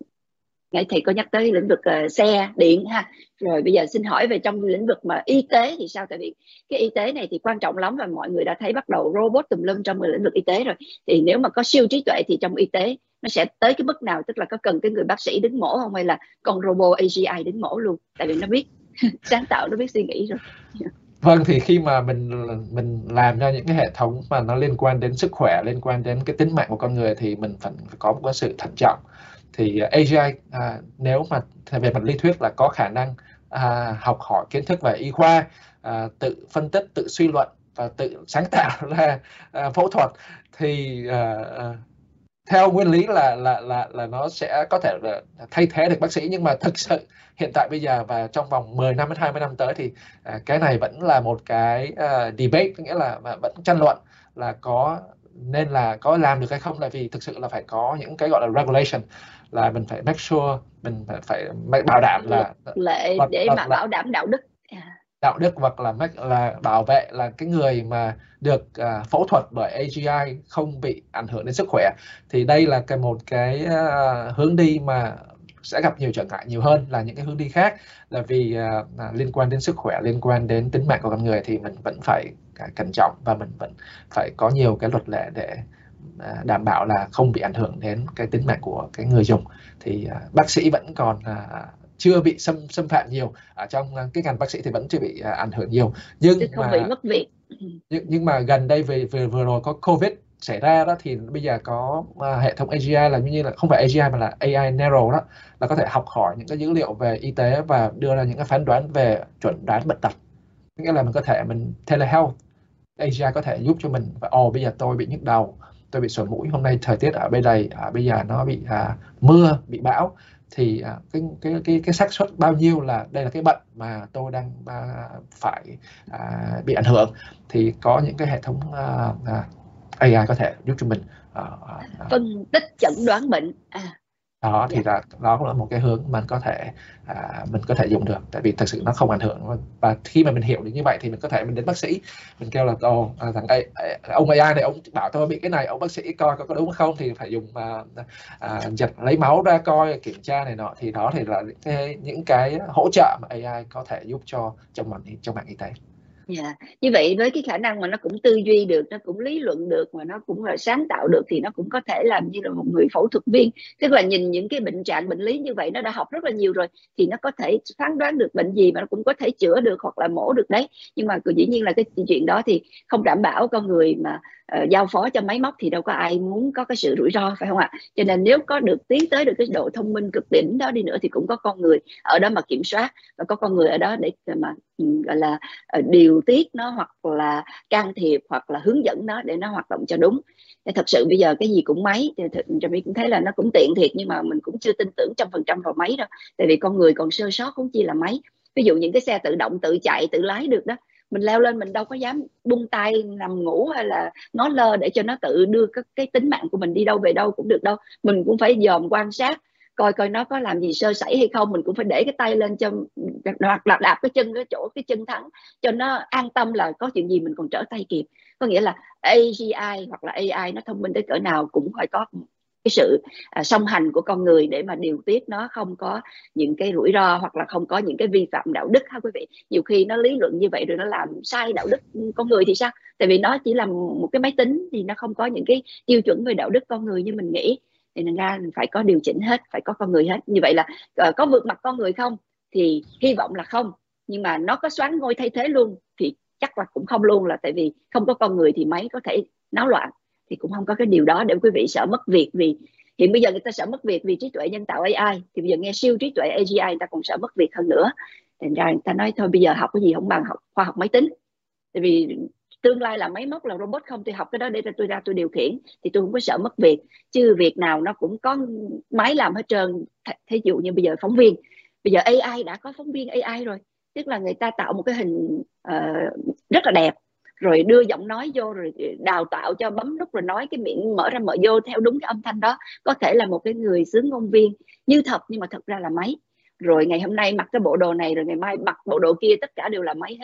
nãy thầy có nhắc tới lĩnh vực uh, xe điện ha. Rồi bây giờ xin hỏi về trong lĩnh vực mà y tế thì sao? Tại vì cái y tế này thì quan trọng lắm, và mọi người đã thấy bắt đầu robot tùm lum trong lĩnh vực y tế rồi. Thì nếu mà có siêu trí tuệ thì trong y tế nó sẽ tới cái mức nào? Tức là có cần cái người bác sĩ đứng mổ không, hay là con robot a giê i đứng mổ luôn? Tại vì nó biết sáng tạo, nó biết suy nghĩ rồi. Vâng, thì khi mà mình mình làm ra những cái hệ thống mà nó liên quan đến sức khỏe, liên quan đến cái tính mạng của con người thì mình phải, phải có một cái sự thận trọng. Thì a giê i à, nếu mà về mặt lý thuyết là có khả năng à, học hỏi kiến thức về y khoa, à, tự phân tích, tự suy luận và tự sáng tạo ra à, phẫu thuật, thì à, à, theo nguyên lý là là là là nó sẽ có thể là thay thế được bác sĩ. Nhưng mà thực sự hiện tại bây giờ và trong vòng mười năm đến hai mươi năm tới thì à, cái này vẫn là một cái uh, debate, nghĩa là vẫn tranh luận là có nên là có làm được hay không. Tại vì thực sự là phải có những cái gọi là regulation, là mình phải make sure, mình phải, phải bảo đảm là lệ luật, để luật mà là, bảo đảm đạo đức đạo đức hoặc là make, là bảo vệ là cái người mà được uh, phẫu thuật bởi a giê i không bị ảnh hưởng đến sức khỏe. Thì đây là cái một cái uh, hướng đi mà sẽ gặp nhiều trở ngại nhiều hơn là những cái hướng đi khác, là vì uh, liên quan đến sức khỏe, liên quan đến tính mạng của con người thì mình vẫn phải cẩn trọng, và mình vẫn phải có nhiều cái luật lệ để uh, đảm bảo là không bị ảnh hưởng đến cái tính mạng của cái người dùng. Thì uh, bác sĩ vẫn còn uh, chưa bị xâm xâm phạm nhiều, ở trong cái ngành bác sĩ thì vẫn chưa bị uh, ảnh hưởng nhiều. Nhưng không mà bị mất việc. nhưng, nhưng mà gần đây về vừa, vừa rồi có Covid xảy ra đó, thì bây giờ có uh, hệ thống a giê i là như là không phải a giê i mà là a i Neuro đó, là có thể học hỏi những cái dữ liệu về y tế và đưa ra những cái phán đoán về chuẩn đoán bệnh tật. Nghĩa là mình có thể mình telehealth, a giê i có thể giúp cho mình, và ồ bây giờ tôi bị nhức đầu, tôi bị sổ mũi, hôm nay thời tiết ở bên đây à, bây giờ nó bị à, mưa, bị bão, thì à, cái cái cái cái xác suất bao nhiêu là đây là cái bệnh mà tôi đang à, phải à, bị ảnh hưởng. Thì có những cái hệ thống à, à, a i có thể giúp cho mình à, à, phân tích chẩn đoán bệnh. À đó thì là đó cũng là một cái hướng mình có thể à, mình có thể dùng được, tại vì thực sự nó không ảnh hưởng. Và khi mà mình hiểu được như vậy thì mình có thể mình đến bác sĩ, mình kêu là ồ à, thằng ấy, ông a i này ông bảo tôi bị cái này, ông bác sĩ coi có, có đúng không, thì phải dùng à, à, giật lấy máu ra coi, kiểm tra này nọ. Thì đó thì là cái, những cái hỗ trợ mà a i có thể giúp cho trong mạng trong mạng y tế. Yeah. Như vậy với cái khả năng mà nó cũng tư duy được, nó cũng lý luận được, mà nó cũng là sáng tạo được, thì nó cũng có thể làm như là một người phẫu thuật viên. Tức là nhìn những cái bệnh trạng, bệnh lý như vậy, nó đã học rất là nhiều rồi, thì nó có thể phán đoán được bệnh gì, mà nó cũng có thể chữa được hoặc là mổ được đấy. Nhưng mà dĩ nhiên là cái chuyện đó thì không đảm bảo. Con người mà uh, giao phó cho máy móc thì đâu có ai muốn có cái sự rủi ro, phải không ạ? Cho nên nếu có được tiến tới được cái độ thông minh cực đỉnh đó đi nữa thì cũng có con người ở đó mà kiểm soát, và có con người ở đó để mà gọi là uh, điều tiết nó, hoặc là can thiệp, hoặc là hướng dẫn nó để nó hoạt động cho đúng. Thì thật sự bây giờ cái gì cũng máy, thì Trà My cũng thấy là nó cũng tiện thiệt, nhưng mà mình cũng chưa tin tưởng trăm phần trăm vào máy đâu, tại vì con người còn sơ sót cũng chi là máy. Ví dụ những cái xe tự động, tự chạy, tự lái được đó, mình leo lên mình đâu có dám bung tay nằm ngủ hay là ngó lơ để cho nó tự đưa cái, cái tính mạng của mình đi đâu về đâu cũng được đâu. Mình cũng phải dòm quan sát coi coi nó có làm gì sơ sẩy hay không. Mình cũng phải để cái tay lên cho, hoặc là đạp cái chân cái chỗ cái chân thắng cho nó an tâm là có chuyện gì mình còn trở tay kịp. Có nghĩa là a giê i hoặc là a i nó thông minh tới cỡ nào cũng phải có cái sự à, song hành của con người để mà điều tiết nó không có những cái rủi ro, hoặc là không có những cái vi phạm đạo đức ha quý vị. Nhiều khi nó lý luận như vậy rồi nó làm sai đạo đức con người thì sao? Tại vì nó chỉ là một cái máy tính, thì nó không có những cái tiêu chuẩn về đạo đức con người như mình nghĩ. Thì nên ra phải có điều chỉnh hết, phải có con người hết. Như vậy là uh, có vượt mặt con người không? Thì hy vọng là không. Nhưng mà nó có xoán ngôi thay thế luôn thì chắc là cũng không luôn, là tại vì không có con người thì máy có thể náo loạn. Thì cũng không có cái điều đó để quý vị sợ mất việc. Vì hiện bây giờ người ta sợ mất việc vì trí tuệ nhân tạo a i, thì bây giờ nghe siêu trí tuệ a giê i người ta còn sợ mất việc hơn nữa. Thành ra người ta nói thôi bây giờ học cái gì không bằng học khoa học máy tính. Tại vì tương lai là máy móc, là robot không, tôi học cái đó để tôi ra tôi điều khiển thì tôi không có sợ mất việc. Chứ việc nào nó cũng có máy làm hết trơn. Thí dụ như bây giờ phóng viên, bây giờ a i đã có phóng viên a i rồi. Tức là người ta tạo một cái hình uh, rất là đẹp, rồi đưa giọng nói vô, rồi đào tạo cho bấm nút rồi nói cái miệng mở ra mở vô theo đúng cái âm thanh đó. Có thể là một cái người xướng ngôn viên như thật, nhưng mà thật ra là máy. Rồi ngày hôm nay mặc cái bộ đồ này, rồi ngày mai mặc bộ đồ kia, tất cả đều là máy hết.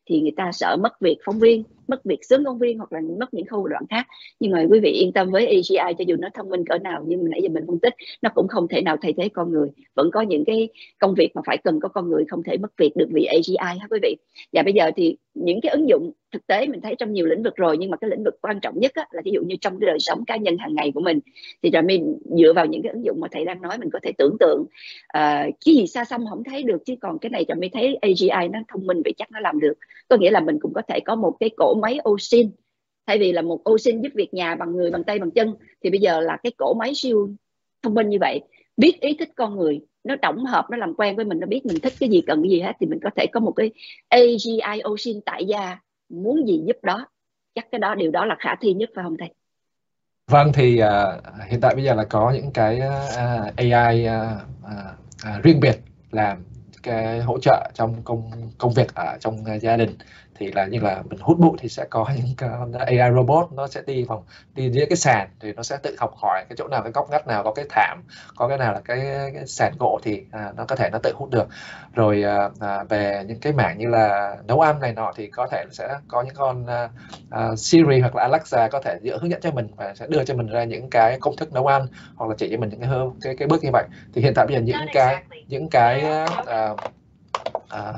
thì người ta sợ mất việc phóng viên, mất việc xướng ngôn viên hoặc là mất những khâu đoạn khác. Nhưng mà quý vị yên tâm, với a giê i cho dù nó thông minh cỡ nào, nhưng mà nãy giờ mình phân tích, nó cũng không thể nào thay thế con người. Vẫn có những cái công việc mà phải cần có con người, không thể mất việc được vì a giê i ha quý vị. Và bây giờ thì những cái ứng dụng thực tế mình thấy trong nhiều lĩnh vực rồi, nhưng mà cái lĩnh vực quan trọng nhất á, là ví dụ như trong cái đời sống cá nhân hàng ngày của mình, thì rồi mình dựa vào những cái ứng dụng mà thầy đang nói, mình có thể tưởng tượng uh, cái gì xa xăm không thấy được, chứ còn cái này rồi mới thấy a giê i nó thông minh vậy chắc nó làm được. Có nghĩa là mình cũng có thể có một cái cỗ máy ô sin, thay vì là một ô sin giúp việc nhà bằng người, bằng tay, bằng chân, thì bây giờ là cái cỗ máy siêu thông minh như vậy, biết ý thích con người, nó tổng hợp, nó làm quen với mình, nó biết mình thích cái gì, cần cái gì hết, thì mình có thể có một cái a giê i ô sin tại gia, muốn gì giúp đó. Chắc cái đó điều đó là khả thi nhất, phải không thầy? Vâng, thì uh, hiện tại bây giờ là có những cái uh, a i uh, uh, uh, riêng biệt làm cái hỗ trợ trong công công việc ở trong uh, gia đình. Thì là như là mình hút bụi thì sẽ có những con a i robot, nó sẽ đi vòng đi dưới cái sàn, thì nó sẽ tự học hỏi cái chỗ nào, cái góc ngách nào có cái thảm, có cái nào là cái, cái sàn gỗ, thì à, nó có thể nó tự hút được. Rồi à, à, về những cái mảng như là nấu ăn này nọ thì có thể sẽ có những con à, à, Siri hoặc là Alexa có thể hướng dẫn cho mình và sẽ đưa cho mình ra những cái công thức nấu ăn, hoặc là chỉ cho mình những cái cái, cái bước như vậy. Thì hiện tại bây giờ những cái những cái à, à,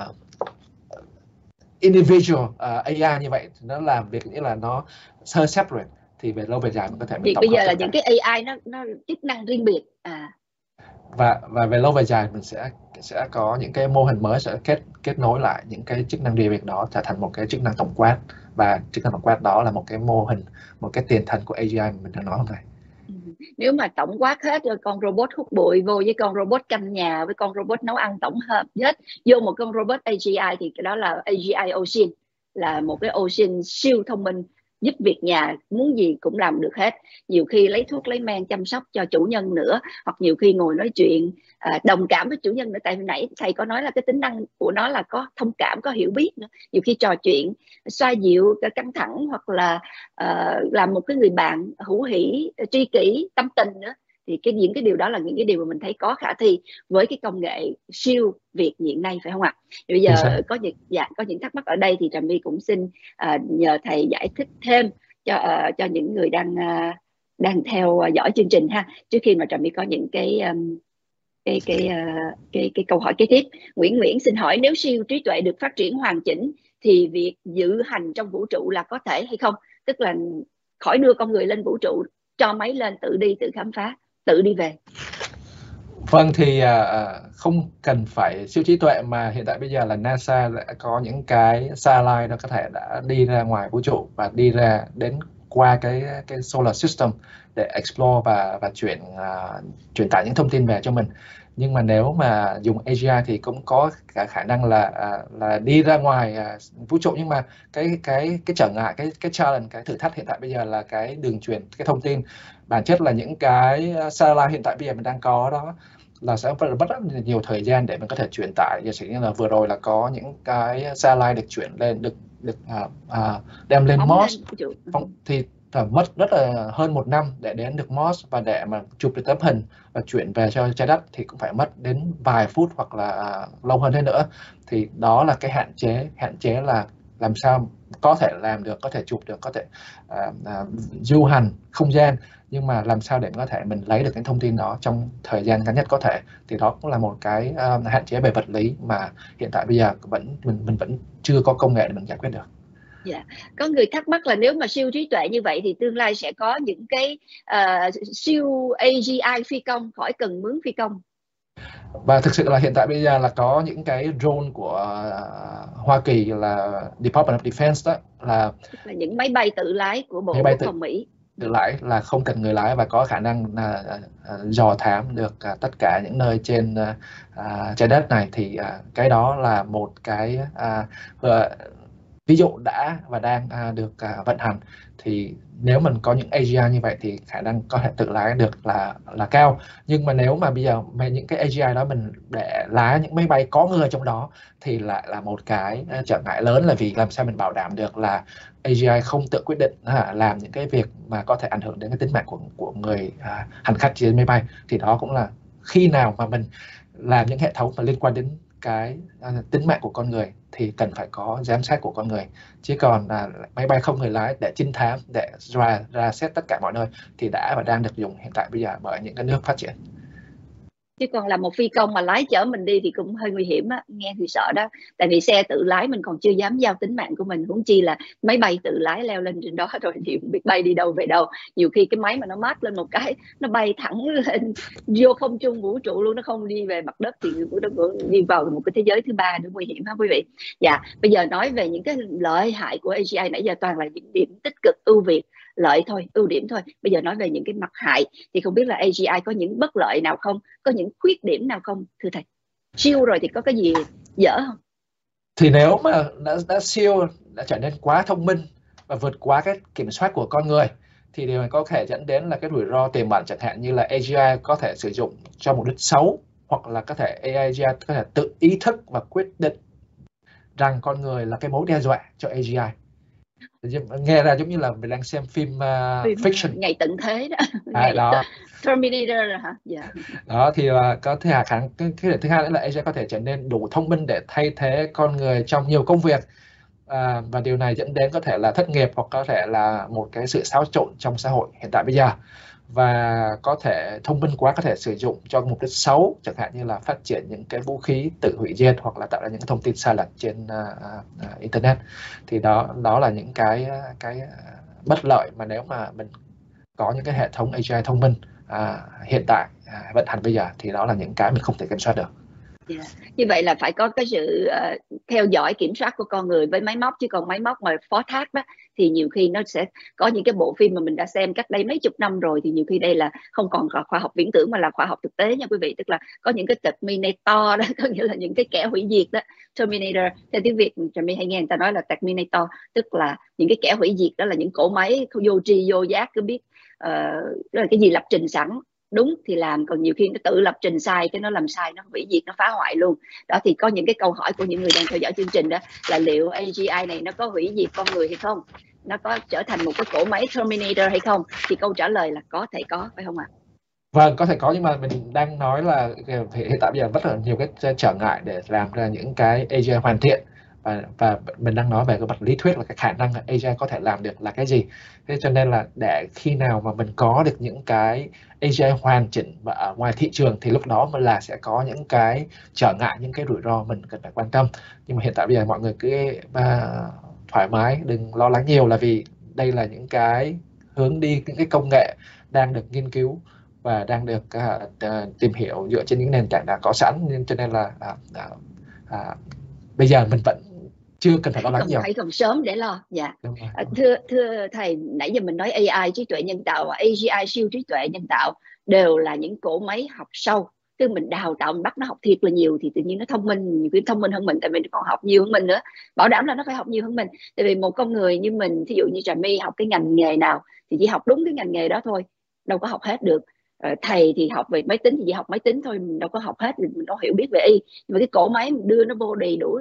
individual uh, a i như vậy nó làm việc như là nó sơ separate, thì về lâu về dài mình có thể mình thì tổng bây hợp giờ là tất cả. những cái a i nó nó chức năng riêng biệt à và và về lâu về dài mình sẽ sẽ có những cái mô hình mới sẽ kết kết nối lại những cái chức năng riêng biệt đó trở thành một cái chức năng tổng quát, và chức năng tổng quát đó là một cái mô hình, một cái tiền thân của a giê i mình đang nói hôm nay. Nếu mà tổng quát hết rồi, con robot hút bụi vô với con robot canh nhà với con robot nấu ăn tổng hợp hết vô một con robot a giê i, thì cái đó là a giê i ô sin, là một cái ô sin siêu thông minh, giúp việc nhà muốn gì cũng làm được hết. Nhiều khi lấy thuốc lấy men chăm sóc cho chủ nhân nữa, hoặc nhiều khi ngồi nói chuyện à, đồng cảm với chủ nhân nữa. Tại nãy thầy có nói là cái tính năng của nó là có thông cảm, có hiểu biết nữa. Nhiều khi trò chuyện xoa dịu căng thẳng, hoặc là uh, làm một cái người bạn hữu hỷ, tri kỷ, tâm tình nữa. Thì cái những cái điều đó là những cái điều mà mình thấy có khả thi với cái công nghệ siêu việt hiện nay, phải không ạ? Bây giờ có những dạ, có những thắc mắc ở đây thì Trà My cũng xin uh, nhờ thầy giải thích thêm cho uh, cho những người đang uh, đang theo dõi chương trình ha, trước khi mà Trà My có những cái um, cái cái, uh, cái cái câu hỏi kế tiếp. Nguyễn Nguyễn xin hỏi, nếu siêu trí tuệ được phát triển hoàn chỉnh thì việc dự hành trong vũ trụ là có thể hay không? Tức là khỏi đưa con người lên vũ trụ, cho máy lên tự đi, tự khám phá, tự đi về. Vâng, thì uh, không cần phải siêu trí tuệ, mà hiện tại bây giờ là NASA đã có những cái satellite nó có thể đã đi ra ngoài vũ trụ và đi ra đến qua cái cái solar system để explore và và chuyển uh, truyền tải những thông tin về cho mình. Nhưng mà nếu mà dùng a giê i thì cũng có cả khả năng là uh, là đi ra ngoài uh, vũ trụ, nhưng mà cái cái cái trở ngại, cái cái challenge, cái thử thách hiện tại bây giờ là cái đường truyền cái thông tin. Bản chất là những cái satellite hiện tại bây giờ mình đang có đó là sẽ mất rất nhiều thời gian để mình có thể truyền tải. Giả sử như là vừa rồi là có những cái satellite được chuyển lên, được được uh, uh, đem lên Mars, thì mất rất là hơn một năm để đến được Mars, và để mà chụp được tấm hình và chuyển về cho trái đất thì cũng phải mất đến vài phút hoặc là uh, lâu hơn thế nữa. Thì đó là cái hạn chế, hạn chế là làm sao có thể làm được, có thể chụp được, có thể uh, uh, du hành không gian, nhưng mà làm sao để có thể mình lấy được cái thông tin đó trong thời gian ngắn nhất có thể. Thì đó cũng là một cái uh, hạn chế về vật lý mà hiện tại bây giờ vẫn mình mình vẫn chưa có công nghệ để mình giải quyết được. Dạ, có người thắc mắc là nếu mà siêu trí tuệ như vậy thì tương lai sẽ có những cái uh, siêu a giê i phi công, khỏi cần mướn phi công. Và thực sự là hiện tại bây giờ là có những cái drone của uh, Hoa Kỳ là Department of Defense, đó là, là những máy bay tự lái của Bộ Quốc phòng Mỹ. Tự lái là không cần người lái và có khả năng uh, uh, dò thám được uh, tất cả những nơi trên uh, uh, trái đất này. Thì uh, cái đó là một cái uh, uh, ví dụ đã và đang uh, được uh, vận hành. Thì nếu mình có những a giê i như vậy thì khả năng có thể tự lái được là là cao. Nhưng mà nếu mà bây giờ những cái a giê i đó mình để lái những máy bay có người trong đó thì lại là một cái uh, trở ngại lớn, là vì làm sao mình bảo đảm được là a giê i không tự quyết định uh, làm những cái việc mà có thể ảnh hưởng đến cái tính mạng của của người uh, hành khách trên máy bay. Thì đó cũng là khi nào mà mình làm những hệ thống mà liên quan đến cái uh, tính mạng của con người thì cần phải có giám sát của con người. Chứ còn là máy bay không người lái để trinh thám, để ra, ra xét tất cả mọi nơi thì đã và đang được dùng hiện tại bây giờ bởi những cái nước phát triển. Chứ còn là một phi công mà lái chở mình đi thì cũng hơi nguy hiểm á, nghe thì sợ đó. Tại vì xe tự lái mình còn chưa dám giao tính mạng của mình, huống chi là máy bay tự lái leo lên trên đó rồi thì không biết bay đi đâu về đâu. Nhiều khi cái máy mà nó mát lên một cái, nó bay thẳng lên vô không trung vũ trụ luôn, nó không đi về mặt đất thì nó đi vào một cái thế giới thứ ba, nó nguy hiểm ha quý vị. Dạ, bây giờ nói về những cái lợi hại của a giê i, nãy giờ toàn là những điểm tích cực ưu việt, lợi thôi, ưu điểm thôi. Bây giờ nói về những cái mặt hại thì không biết là a giê i có những bất lợi nào không, có những khuyết điểm nào không thưa thầy? Siêu rồi thì có cái gì dở không? Thì nếu mà đã, đã siêu, đã trở nên quá thông minh và vượt quá cái kiểm soát của con người thì điều này có thể dẫn đến là cái rủi ro tiềm ẩn, chẳng hạn như là a giê i có thể sử dụng cho mục đích xấu, hoặc là có thể a giê i có thể tự ý thức và quyết định rằng con người là cái mối đe dọa cho a giê i. Nghe ra giống như là mình đang xem phim, uh, phim fiction. Ngày tận thế đó. À, Ngày đó. Terminator rồi hả? Dạ. Đó thì uh, có thể khả năng cái, cái thứ hai nữa là a giê i có thể trở nên đủ thông minh để thay thế con người trong nhiều công việc, à, và điều này dẫn đến có thể là thất nghiệp, hoặc có thể là một cái sự xáo trộn trong xã hội hiện tại bây giờ. Và có thể thông minh quá có thể sử dụng cho mục đích xấu, chẳng hạn như là phát triển những cái vũ khí tự hủy diệt, hoặc là tạo ra những thông tin sai lệch trên uh, uh, internet. Thì đó đó là những cái cái bất lợi mà nếu mà mình có những cái hệ thống a giê i thông minh à, hiện tại à, vận hành bây giờ, thì đó là những cái mình không thể kiểm soát được. Yeah. Như vậy là phải có cái sự uh, theo dõi kiểm soát của con người với máy móc, chứ còn máy móc mà phó thác đó thì nhiều khi nó sẽ có những cái bộ phim mà mình đã xem cách đây mấy chục năm rồi, thì nhiều khi đây là không còn là khoa học viễn tưởng mà là khoa học thực tế nha quý vị. Tức là có những cái Terminator đó, có nghĩa là những cái kẻ hủy diệt đó. Terminator theo tiếng Việt Trà My hay nghe người ta nói là Terminator, tức là những cái kẻ hủy diệt đó là những cỗ máy vô tri vô giác, cứ biết uh, là cái gì lập trình sẵn đúng thì làm, còn nhiều khi nó tự lập trình sai, cái nó làm sai, nó hủy diệt, nó phá hoại luôn đó. Thì có những cái câu hỏi của những người đang theo dõi chương trình đó là liệu a giê i này nó có hủy diệt con người hay không, nó có trở thành một cái cỗ máy Terminator hay không, thì câu trả lời là có thể có, phải không ạ? Vâng, có thể có, nhưng mà mình đang nói là hiện tại bây giờ rất là nhiều cái trở ngại để làm ra những cái a giê i hoàn thiện, và và mình đang nói về cái mặt lý thuyết là cái khả năng a giê i có thể làm được là cái gì. Thế cho nên là để khi nào mà mình có được những cái a giê i hoàn chỉnh và ở ngoài thị trường thì lúc đó mới là sẽ có những cái trở ngại, những cái rủi ro mình cần phải quan tâm. Nhưng mà hiện tại bây giờ mọi người cứ uh, thoải mái, đừng lo lắng nhiều, là vì đây là những cái hướng đi, những cái công nghệ đang được nghiên cứu và đang được uh, uh, tìm hiểu dựa trên những nền tảng đã có sẵn, nên cho nên là uh, uh, uh, bây giờ mình vẫn chưa cần phải lo lắng nhiều. Hãy còn sớm để lo. Dạ. À, thưa thưa thầy, nãy giờ mình nói a i trí tuệ nhân tạo và a giê i siêu trí tuệ nhân tạo đều là những cỗ máy học sâu, tức mình đào tạo, mình bắt nó học thiệt là nhiều thì tự nhiên nó thông minh, nhiều khi thông minh hơn mình, tại vì nó còn học nhiều hơn mình nữa, bảo đảm là nó phải học nhiều hơn mình. Tại vì một con người như mình, thí dụ như Trà My học cái ngành nghề nào thì chỉ học đúng cái ngành nghề đó thôi, đâu có học hết được. Thầy thì học về máy tính thì chỉ học máy tính thôi, mình đâu có học hết, mình đâu hiểu biết về y. Nhưng mà cái cỗ máy mình đưa nó vô đầy đủ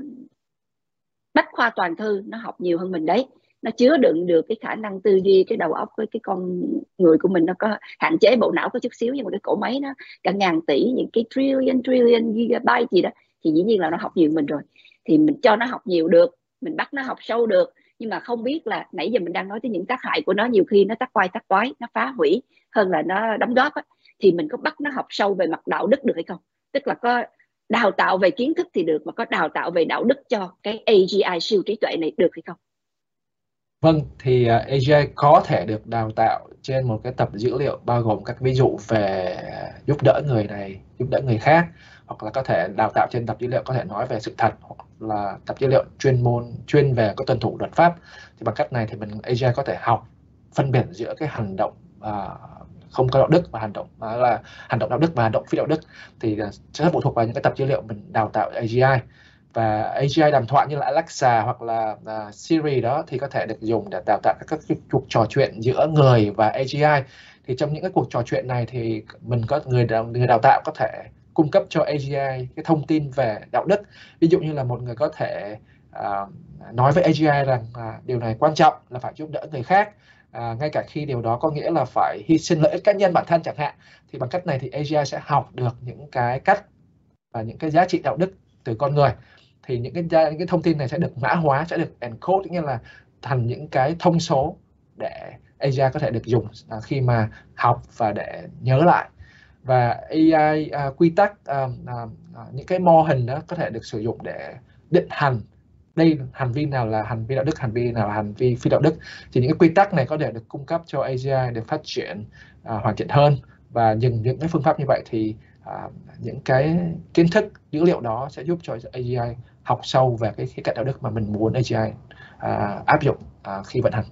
bách khoa toàn thư, nó học nhiều hơn mình đấy, nó chứa đựng được cái khả năng tư duy, cái đầu óc với cái con người của mình nó có hạn chế, bộ não có chút xíu, nhưng mà cái cỗ máy nó cả ngàn tỷ, những cái trillion trillion gigabyte gì đó, thì dĩ nhiên là nó học nhiều mình rồi. Thì mình cho nó học nhiều được, mình bắt nó học sâu được, nhưng mà không biết là nãy giờ mình đang nói tới những tác hại của nó, nhiều khi nó tắc quai tắc quái, nó phá hủy hơn là nó đóng góp á. Thì mình có bắt nó học sâu về mặt đạo đức được hay không? Tức là có đào tạo về kiến thức thì được, mà có đào tạo về đạo đức cho cái a giê i siêu trí tuệ này được hay không? Vâng, thì a giê i có thể được đào tạo trên một cái tập dữ liệu bao gồm các ví dụ về giúp đỡ người này, giúp đỡ người khác, hoặc là có thể đào tạo trên tập dữ liệu có thể nói về sự thật, hoặc là tập dữ liệu chuyên môn chuyên về có tuân thủ luật pháp. Thì bằng cách này thì mình a giê i có thể học phân biệt giữa cái hành động uh, không có đạo đức và hành động uh, là hành động đạo đức và hành động phi đạo đức, thì uh, sẽ phụ thuộc vào những cái tập dữ liệu mình đào tạo a giê i. Và a giê i đàm thoại như là Alexa hoặc là uh, Siri đó thì có thể được dùng để đào tạo các, các cuộc trò chuyện giữa người và a giê i. Thì trong những cái cuộc trò chuyện này thì mình có người đào, người đào tạo có thể cung cấp cho a giê i cái thông tin về đạo đức. Ví dụ như là một người có thể uh, nói với a giê i rằng uh, điều này quan trọng là phải giúp đỡ người khác, uh, ngay cả khi điều đó có nghĩa là phải hy sinh lợi ích cá nhân bản thân chẳng hạn. Thì bằng cách này thì a giê i sẽ học được những cái cách và những cái giá trị đạo đức từ con người. thì những cái những cái thông tin này sẽ được mã hóa, sẽ được encode, nghĩa là thành những cái thông số để a i có thể được dùng à, khi mà học và để nhớ lại. Và a i à, quy tắc à, à, những cái mô hình đó có thể được sử dụng để định hành đây hành vi nào là hành vi đạo đức, hành vi nào là hành vi phi đạo đức. Thì những cái quy tắc này có thể được cung cấp cho a i được phát triển à, hoàn thiện hơn. Và những những cái phương pháp như vậy thì à, những cái kiến thức dữ liệu đó sẽ giúp cho a i học sâu về cái khía cạnh đạo đức mà mình muốn a i à, áp dụng à, khi vận hành.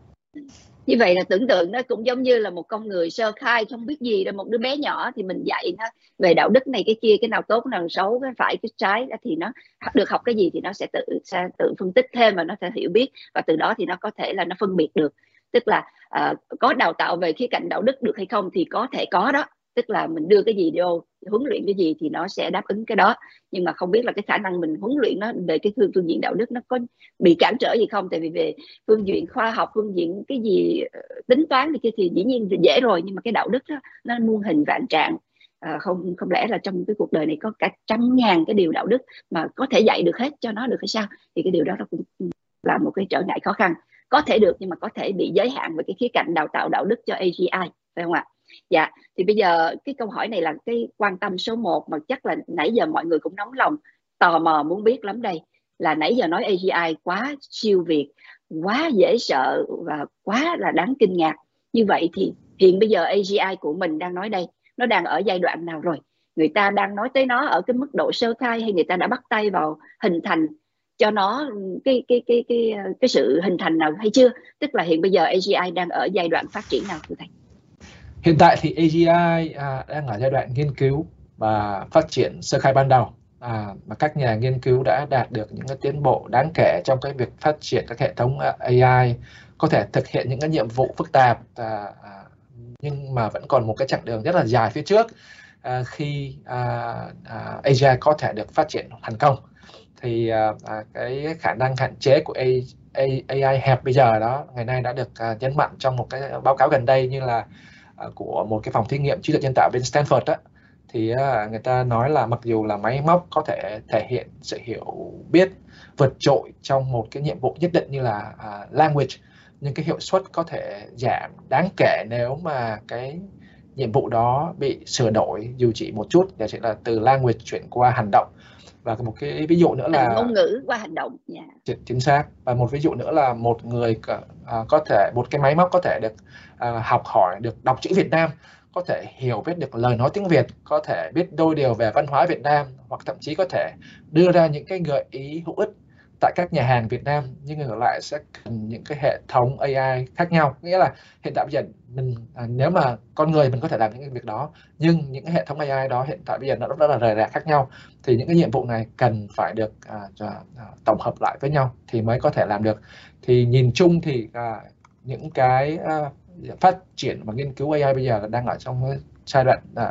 Như vậy là tưởng tượng nó cũng giống như là một con người sơ khai không biết gì, rồi một đứa bé nhỏ thì mình dạy nó về đạo đức này cái kia, cái nào tốt cái nào xấu, cái phải cái trái, thì nó được học cái gì thì nó sẽ tự sẽ tự phân tích thêm và nó sẽ hiểu biết, và từ đó thì nó có thể là nó phân biệt được. Tức là uh, có đào tạo về khía cạnh đạo đức được hay không thì có thể có đó, tức là mình đưa cái gì vô, huấn luyện cái gì thì nó sẽ đáp ứng cái đó, nhưng mà không biết là cái khả năng mình huấn luyện nó về cái phương, phương diện đạo đức nó có bị cản trở gì không. Tại vì về phương diện khoa học, phương diện cái gì tính toán thì kia thì dĩ nhiên thì dễ rồi, nhưng mà cái đạo đức đó, nó muôn hình vạn trạng. À, không không lẽ là trong cái cuộc đời này có cả trăm ngàn cái điều đạo đức mà có thể dạy được hết cho nó được hay sao? Thì cái điều đó nó cũng là một cái trở ngại khó khăn. Có thể được nhưng mà có thể bị giới hạn về cái khía cạnh đào tạo đạo đức cho a i, phải không ạ? Dạ, thì bây giờ cái câu hỏi này là cái quan tâm số một mà chắc là nãy giờ mọi người cũng nóng lòng tò mò muốn biết lắm đây. Là nãy giờ nói a i quá siêu việt, quá dễ sợ và quá là đáng kinh ngạc. Như vậy thì hiện bây giờ a i của mình đang nói đây, nó đang ở giai đoạn nào rồi? Người ta đang nói tới nó ở cái mức độ sơ khai, hay người ta đã bắt tay vào hình thành cho nó cái cái cái cái cái sự hình thành nào hay chưa? Tức là hiện bây giờ a i đang ở giai đoạn phát triển nào thưa thầy? Hiện tại thì a i à, đang ở giai đoạn nghiên cứu và phát triển sơ khai ban đầu. À, mà các nhà nghiên cứu đã đạt được những cái tiến bộ đáng kể trong cái việc phát triển các hệ thống a i có thể thực hiện những cái nhiệm vụ phức tạp, à, à, nhưng mà vẫn còn một cái chặng đường rất là dài phía trước à, khi à, à, a i có thể được phát triển thành công. Thì à, à, cái khả năng hạn chế của a i, a i hẹp bây giờ đó ngày nay đã được à, nhấn mạnh trong một cái báo cáo gần đây, như là à, của một cái phòng thí nghiệm trí tuệ nhân tạo bên Stanford đó. Thì à, người ta nói là mặc dù là máy móc có thể thể hiện sự hiểu biết vượt trội trong một cái nhiệm vụ nhất định như là à, language, nhưng cái hiệu suất có thể giảm đáng kể nếu mà cái nhiệm vụ đó bị sửa đổi dù chỉ một chút, để chỉ là từ language chuyển qua hành động. Và một cái ví dụ nữa là ngôn ngữ qua hành động. Yeah. Chính xác. Và một ví dụ nữa là một người uh, có thể một cái máy móc có thể được uh, học hỏi được đọc chữ Việt Nam, có thể hiểu biết được lời nói tiếng Việt, có thể biết đôi điều về văn hóa Việt Nam, hoặc thậm chí có thể đưa ra những cái gợi ý hữu ích tại các nhà hàng Việt Nam, nhưng ngược lại sẽ cần những cái hệ thống a i khác nhau. Nghĩa là hiện tại bây giờ mình à, nếu mà con người mình có thể làm những cái việc đó, nhưng những cái hệ thống a i đó hiện tại bây giờ nó rất là rời rạc khác nhau, thì những cái nhiệm vụ này cần phải được à, à, tổng hợp lại với nhau thì mới có thể làm được. Thì nhìn chung thì à, những cái à, phát triển và nghiên cứu a i bây giờ đang ở trong giai đoạn à,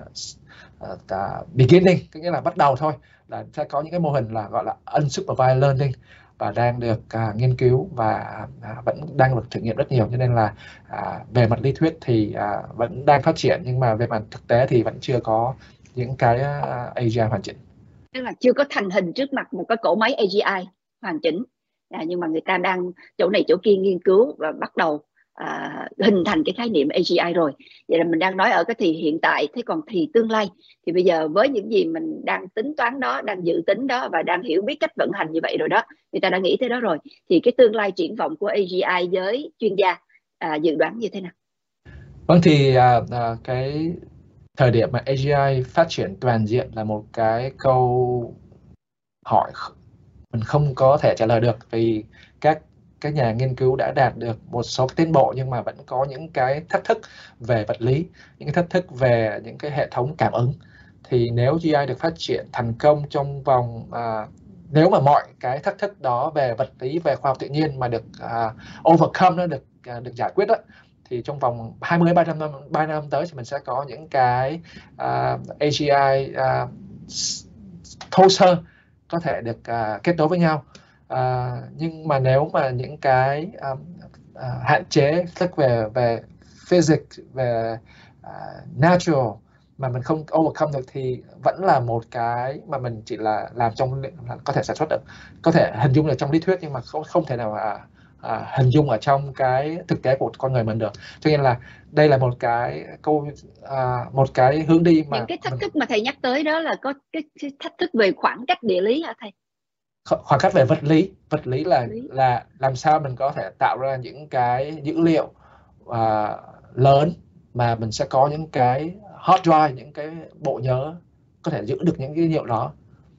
à, beginning, có nghĩa là bắt đầu thôi, là sẽ có những cái mô hình là gọi là unsupervised learning và đang được à, nghiên cứu và à, vẫn đang được thử nghiệm rất nhiều. Cho nên là à, về mặt lý thuyết thì à, vẫn đang phát triển, nhưng mà về mặt thực tế thì vẫn chưa có những cái à, a i hoàn chỉnh. Tức là chưa có thành hình trước mặt một cái cỗ máy a i hoàn chỉnh, à, nhưng mà người ta đang chỗ này chỗ kia nghiên cứu và bắt đầu à, hình thành cái khái niệm a i rồi. Vậy là mình đang nói ở cái thì hiện tại, thế còn thì tương lai thì bây giờ với những gì mình đang tính toán đó, đang dự tính đó và đang hiểu biết cách vận hành như vậy rồi đó, người ta đã nghĩ tới đó rồi, thì cái tương lai triển vọng của a i với chuyên gia à, dự đoán như thế nào? Vâng, thì à, à, cái thời điểm mà a i phát triển toàn diện là một cái câu hỏi mình không có thể trả lời được, vì các các nhà nghiên cứu đã đạt được một số tiến bộ, nhưng mà vẫn có những cái thách thức về vật lý, những cái thách thức về những cái hệ thống cảm ứng. Thì nếu a i được phát triển thành công trong vòng à, nếu mà mọi cái thách thức đó về vật lý, về khoa học tự nhiên mà được à, overcome, nó được à, được giải quyết đó, thì trong vòng hai mươi đến ba năm tới thì mình sẽ có những cái à, a i à, thô sơ có thể được uh, kết nối với nhau. Uh, nhưng mà nếu mà những cái um, uh, hạn chế thức về về physics, về uh, natural mà mình không overcome được thì vẫn là một cái mà mình chỉ là làm trong có thể sản xuất được, có thể hình dung được trong lý thuyết, nhưng mà không không thể nào à, à, hình dung ở trong cái thực tế của con người mình được. Cho nên là đây là một cái câu à, một cái hướng đi mà những cái thách mình, thức mà thầy nhắc tới đó là có cái, cái thách thức về khoảng cách địa lý hả thầy? khoảng cách về vật lý. Vật lý là Lý. là làm sao mình có thể tạo ra những cái dữ liệu à, lớn mà mình sẽ có những cái hard drive, những cái bộ nhớ có thể giữ được những cái dữ liệu đó.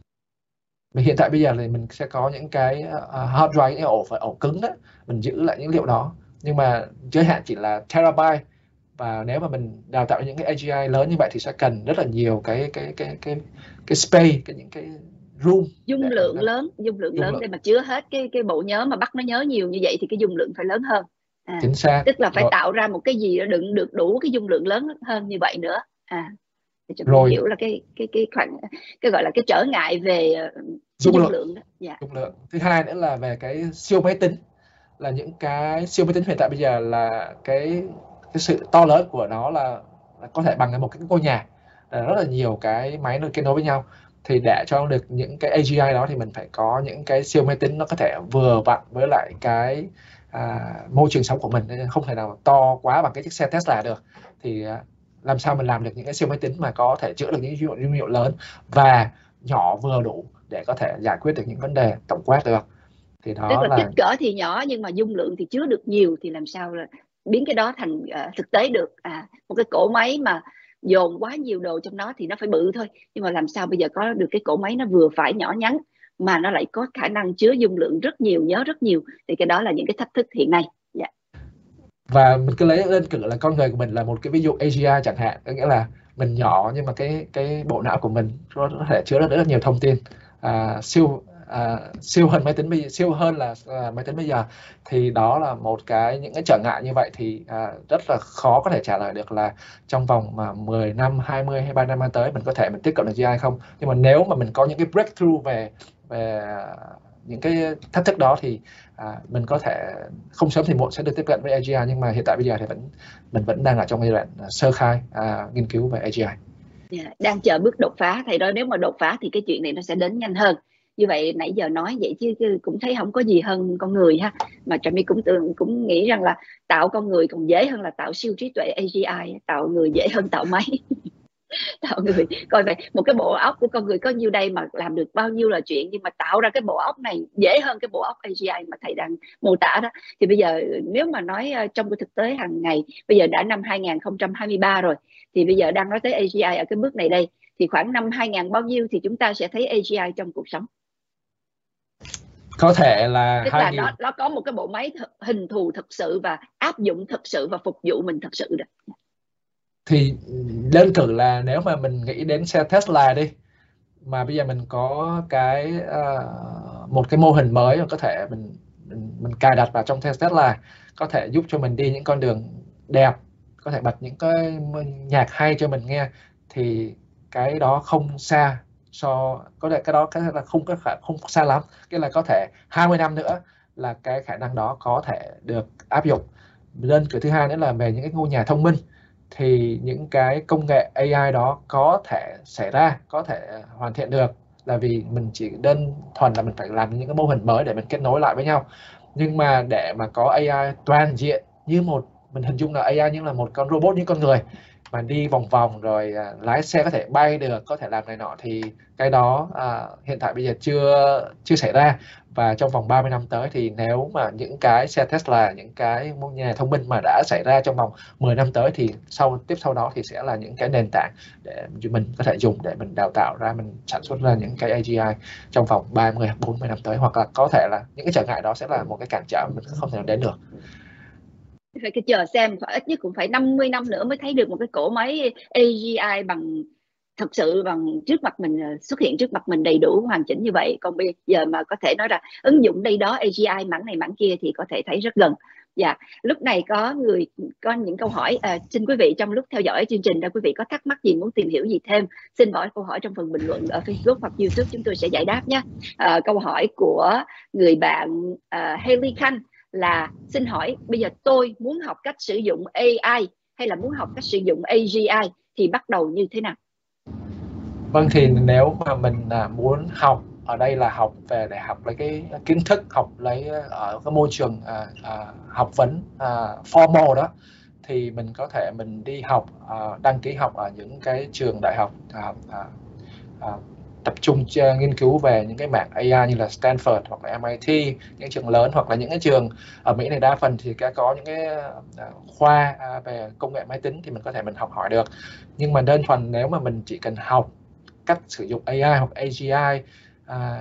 Mình hiện tại bây giờ thì mình sẽ có những cái uh, hard drive, những cái ổ phải ổ cứng đó, mình giữ lại những liệu đó, nhưng mà giới hạn chỉ là terabyte. Và nếu mà mình đào tạo những cái a giê i lớn như vậy thì sẽ cần rất là nhiều cái cái cái cái cái space, cái những cái room Dung để lượng mình lớn, dung lượng dung lớn lượng. để mà chứa hết cái cái bộ nhớ, mà bắt nó nhớ nhiều như vậy thì cái dung lượng phải lớn hơn. À, Chính xác. tức là phải Rồi, tạo ra một cái gì đó đựng được đủ cái dung lượng lớn hơn như vậy nữa. À, để cho mình rồi hiểu là cái cái cái khoảng cái gọi là cái trở ngại về cái dung dung lượng, lượng đó. Dạ. dung lượng. Thứ hai nữa là về cái siêu máy tính, là những cái siêu máy tính hiện tại bây giờ là cái cái sự to lớn của nó là, là có thể bằng một cái ngôi nhà, là rất là nhiều cái máy nó kết nối với nhau. Thì để cho được những cái a giê i đó thì mình phải có những cái siêu máy tính nó có thể vừa vặn với lại cái à, môi trường sống của mình, nên không thể nào to quá bằng cái chiếc xe Tesla được. Thì à, làm sao mình làm được những cái siêu máy tính mà có thể chữa được những dữ liệu, liệu lớn và nhỏ vừa đủ để có thể giải quyết được những vấn đề tổng quát được. Thì Tức đó là kích là cỡ thì nhỏ nhưng mà dung lượng thì chứa được nhiều, thì làm sao là biến cái đó thành uh, thực tế được. À, một cái cỗ máy mà dồn quá nhiều đồ trong nó thì nó phải bự thôi, nhưng mà làm sao bây giờ có được cái cỗ máy nó vừa phải nhỏ nhắn mà nó lại có khả năng chứa dung lượng rất nhiều, nhớ rất nhiều, thì cái đó là những cái thách thức hiện nay. Yeah. Và mình cứ lấy đơn cử là con người của mình là một cái ví dụ a giê i chẳng hạn, có nghĩa là mình nhỏ nhưng mà cái cái bộ não của mình có thể chứa được rất là nhiều thông tin, à, siêu à, siêu hơn máy tính bây siêu hơn là à, máy tính bây giờ. Thì đó là một cái những cái trở ngại như vậy thì à, rất là khó có thể trả lời được là trong vòng mà mười năm, hai mươi hay ba năm tới mình có thể mình tiếp cận được a giê i không. Nhưng mà nếu mà mình có những cái breakthrough về về những cái thách thức đó thì à, mình có thể không sớm thì muộn sẽ được tiếp cận với a giê i. Nhưng mà hiện tại bây giờ thì vẫn mình vẫn đang ở trong giai đoạn sơ khai à, nghiên cứu về a giê i. Yeah, đang chờ bước đột phá thầy đó. Nếu mà đột phá thì cái chuyện này nó sẽ đến nhanh hơn. Như vậy nãy giờ nói vậy chứ, chứ cũng thấy không có gì hơn con người ha. Mà Trà My cũng tưởng cũng nghĩ rằng là tạo con người còn dễ hơn là tạo siêu trí tuệ a giê i, tạo người dễ hơn tạo máy. Tạo người coi vậy, một cái bộ óc của con người có nhiêu đây mà làm được bao nhiêu là chuyện, nhưng mà tạo ra cái bộ óc này dễ hơn cái bộ óc a giê i mà thầy đang mô tả đó. Thì bây giờ nếu mà nói trong cái thực tế hàng ngày, bây giờ đã năm hai không hai ba rồi, thì bây giờ đang nói tới a giê i ở cái bước này đây, thì khoảng năm hai không bao nhiêu thì chúng ta sẽ thấy a giê i trong cuộc sống. Có thể là Tức hai là nghìn nó nó có một cái bộ máy hình thù thực sự và áp dụng thực sự và phục vụ mình thực sự đó. Thì đơn cử là nếu mà mình nghĩ đến xe Tesla đi, mà bây giờ mình có cái uh, một cái mô hình mới mà có thể mình mình, mình cài đặt vào trong Tesla, có thể giúp cho mình đi những con đường đẹp, có thể bật những cái nhạc hay cho mình nghe, thì cái đó không xa so có thể cái đó cái là không có khả, không xa lắm. Cái là có thể hai mươi năm nữa là cái khả năng đó có thể được áp dụng. Đơn cử thứ hai nữa là về những cái ngôi nhà thông minh, thì những cái công nghệ a i đó có thể xảy ra, có thể hoàn thiện được, là vì mình chỉ đơn thuần là mình phải làm những cái mô hình mới để mình kết nối lại với nhau. Nhưng mà để mà có a i toàn diện như một, mình hình dung là a i như là một con robot như con người mà đi vòng vòng rồi à, lái xe có thể bay được, có thể làm này nọ, thì cái đó à, hiện tại bây giờ chưa chưa xảy ra. Và trong vòng ba mươi năm tới thì nếu mà những cái xe Tesla, những cái nhà thông minh mà đã xảy ra trong vòng mười năm tới, thì sau tiếp sau đó thì sẽ là những cái nền tảng để mình có thể dùng để mình đào tạo ra, mình sản xuất ra những cái a giê i trong vòng ba mươi, bốn mươi năm tới. Hoặc là có thể là những cái trở ngại đó sẽ là một cái cản trở mình không thể đến được. Phải cái chờ xem, phải ít nhất cũng phải năm mươi năm nữa mới thấy được một cái cỗ máy a giê i bằng thực sự bằng trước mặt mình, xuất hiện trước mặt mình đầy đủ hoàn chỉnh như vậy. Còn bây giờ mà có thể nói là ứng dụng đây đó a giê i mảng này mảng kia thì có thể thấy rất gần. Dạ, lúc này có người có những câu hỏi, à, xin quý vị trong lúc theo dõi chương trình, nếu quý vị có thắc mắc gì, muốn tìm hiểu gì thêm, xin bỏ câu hỏi trong phần bình luận ở Facebook hoặc YouTube, chúng tôi sẽ giải đáp nhé. À, câu hỏi của người bạn à, Haley Khanh là xin hỏi bây giờ tôi muốn học cách sử dụng a i hay là muốn học cách sử dụng a giê i thì bắt đầu như thế nào? Vâng, thì nếu mà mình à, muốn học, ở đây là học về để học lấy cái kiến thức, học lấy ở cái môi trường à, à, học vấn à, formal đó, thì mình có thể mình đi học, à, đăng ký học ở những cái trường đại học à, à, à, tập trung cho nghiên cứu về những cái mảng a i như là Stanford hoặc là em i ti, những trường lớn, hoặc là những cái trường ở Mỹ này đa phần thì đã có những cái à, khoa à, về công nghệ máy tính thì mình có thể mình học hỏi được. Nhưng mà đơn thuần nếu mà mình chỉ cần học cách sử dụng a i hoặc a giê i à,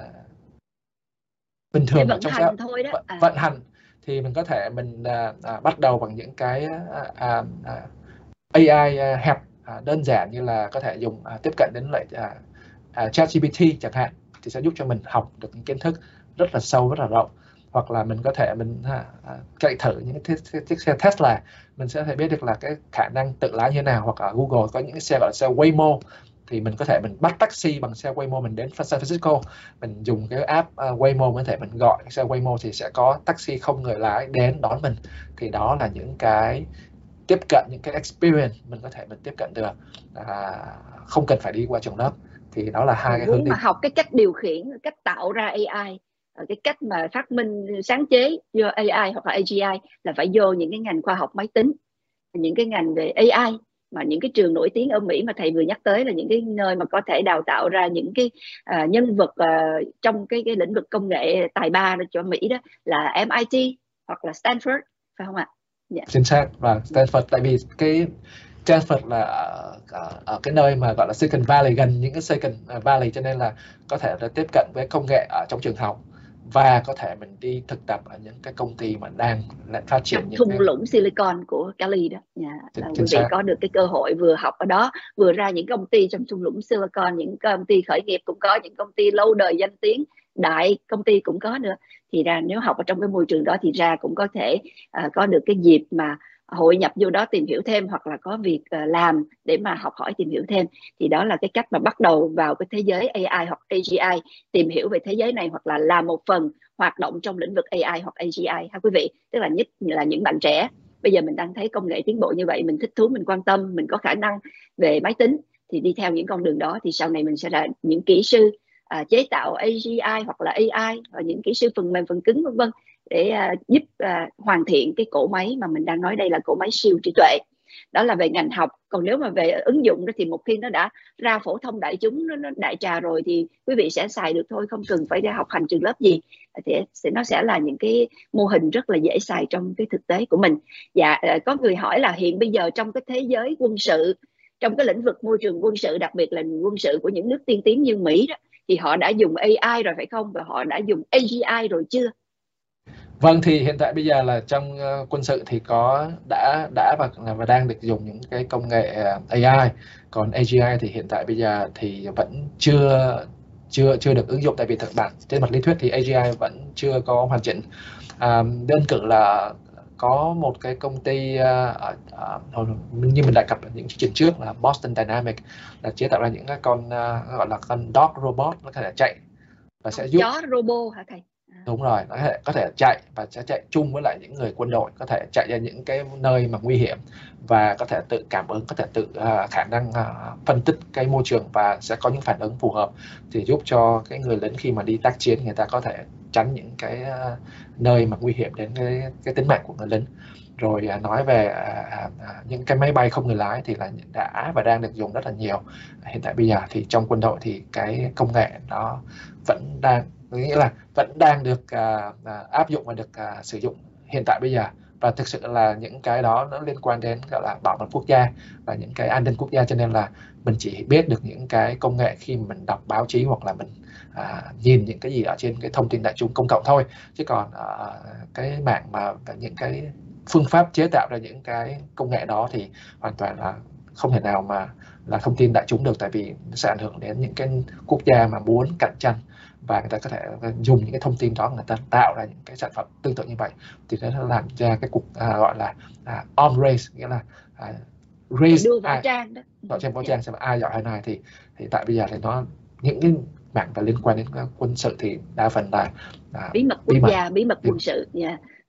bình Để thường ở vận trong xã hành thôi đó. vận, À. vận hành thì mình có thể mình à, à, bắt đầu bằng những cái à, à, à, a i à, hẹp, à, đơn giản như là có thể dùng à, tiếp cận đến lại à, à, ChatGPT chẳng hạn, thì sẽ giúp cho mình học được những kiến thức rất là sâu, rất là rộng. Hoặc là mình có thể mình à, à, chạy thử những cái chiếc xe Tesla, mình sẽ thể biết được là cái khả năng tự lái như thế nào. Hoặc ở Google có những cái xe gọi là xe Waymo, thì mình có thể mình bắt taxi bằng xe Waymo, mình đến San Francisco, mình dùng cái app uh, Waymo, có thể mình gọi xe Waymo thì sẽ có taxi không người lái đến đón mình. Thì đó là những cái tiếp cận, những cái experience mình có thể mình tiếp cận được, à, không cần phải đi qua trường lớp. Thì đó là hai Còn cái hướng muốn đi. mà học cái cách điều khiển, cách tạo ra a i, cái cách mà phát minh sáng chế do a i hoặc là a giê i là phải vô những cái ngành khoa học máy tính, những cái ngành về a i. Mà những cái trường nổi tiếng ở Mỹ mà thầy vừa nhắc tới là những cái nơi mà có thể đào tạo ra những cái à, nhân vật à, trong cái cái lĩnh vực công nghệ tài ba cho Mỹ đó là em i ti hoặc là Stanford, phải không ạ? Yeah. Chính xác, và Stanford, tại vì cái Stanford là ở, ở, ở cái nơi mà gọi là Silicon Valley, gần những cái Silicon Valley, cho nên là có thể là tiếp cận với công nghệ ở trong trường học và có thể mình đi thực tập ở những cái công ty mà đang lại phát triển trong những thung cái lũng Silicon của Cali đó. Yeah, là quý vị xác. có được cái cơ hội vừa học ở đó, vừa ra những công ty trong thung lũng Silicon, những công ty khởi nghiệp cũng có, những công ty lâu đời danh tiếng, đại công ty cũng có nữa. Thì ra nếu học ở trong cái môi trường đó thì ra cũng có thể uh, có được cái dịp mà hội nhập vô đó tìm hiểu thêm, hoặc là có việc uh, làm để mà học hỏi tìm hiểu thêm. Thì đó là cái cách mà bắt đầu vào cái thế giới a i hoặc a giê i, tìm hiểu về thế giới này hoặc là làm một phần hoạt động trong lĩnh vực a i hoặc a giê i ha quý vị. Tức là nhất là những bạn trẻ bây giờ mình đang thấy công nghệ tiến bộ như vậy, mình thích thú, mình quan tâm, mình có khả năng về máy tính, thì đi theo những con đường đó thì sau này mình sẽ là những kỹ sư à, chế tạo a giê i hoặc là a i, và những kỹ sư phần mềm phần cứng vân vân, để à, giúp à, hoàn thiện cái cỗ máy mà mình đang nói đây là cỗ máy siêu trí tuệ. Đó là về ngành học. Còn nếu mà về ứng dụng đó thì một khi nó đã ra phổ thông đại chúng, nó, nó đại trà rồi thì quý vị sẽ xài được thôi, không cần phải đi học hành trường lớp gì, thì nó sẽ là những cái mô hình rất là dễ xài trong cái thực tế của mình. Dạ, có người hỏi là hiện bây giờ trong cái thế giới quân sự, trong cái lĩnh vực môi trường quân sự, đặc biệt là quân sự của những nước tiên tiến như Mỹ đó, thì họ đã dùng a i rồi phải không, và họ đã dùng a giê i rồi chưa? Vâng, thì hiện tại bây giờ là trong uh, quân sự thì có đã đã và và đang được dùng những cái công nghệ uh, a i. Còn a giê i thì hiện tại bây giờ thì vẫn chưa chưa chưa được ứng dụng, tại vì thực bản trên mặt lý thuyết thì a giê i vẫn chưa có hoàn chỉnh. À, đơn cử là có một cái công ty uh, uh, như mình đề cập ở những chương trình trước là Boston Dynamics, là chế tạo ra những cái con uh, gọi là con dog robot, nó có thể chạy và sẽ giúp chó robot hả thầy? Đúng rồi, nó có thể, có thể chạy và sẽ chạy chung với lại những người quân đội, có thể chạy ra những cái nơi mà nguy hiểm và có thể tự cảm ứng, có thể tự uh, khả năng uh, phân tích cái môi trường và sẽ có những phản ứng phù hợp, thì giúp cho cái người lính khi mà đi tác chiến người ta có thể tránh những cái uh, nơi mà nguy hiểm đến cái, cái tính mạng của người lính. Rồi uh, nói về uh, uh, những cái máy bay không người lái thì là đã và đang được dùng rất là nhiều. Hiện tại bây giờ thì trong quân đội thì cái công nghệ nó vẫn đang, nghĩa là vẫn đang được uh, uh, áp dụng và được uh, sử dụng hiện tại bây giờ, và thực sự là những cái đó nó liên quan đến gọi là bảo mật quốc gia và những cái an ninh quốc gia, cho nên là mình chỉ biết được những cái công nghệ khi mình đọc báo chí hoặc là mình uh, nhìn những cái gì ở trên cái thông tin đại chúng công cộng thôi, chứ còn uh, cái mạng mà những cái phương pháp chế tạo ra những cái công nghệ đó thì hoàn toàn là không thể nào mà là thông tin đại chúng được, tại vì nó sẽ ảnh hưởng đến những cái quốc gia mà muốn cạnh tranh và người ta có thể dùng những cái thông tin đó, người ta tạo ra những cái sản phẩm tương tự như vậy, thì nó làm ra cái cuộc à, gọi là à, arm race, nghĩa là à, race đua võ ai trang đó, võ trang võ trang xem ai giỏi ai này. thì thì tại bây giờ thì nó những cái mảng và liên quan đến quân sự thì đa phần là à, bí mật quốc bí mật gia, bí mật quân sự. Yeah.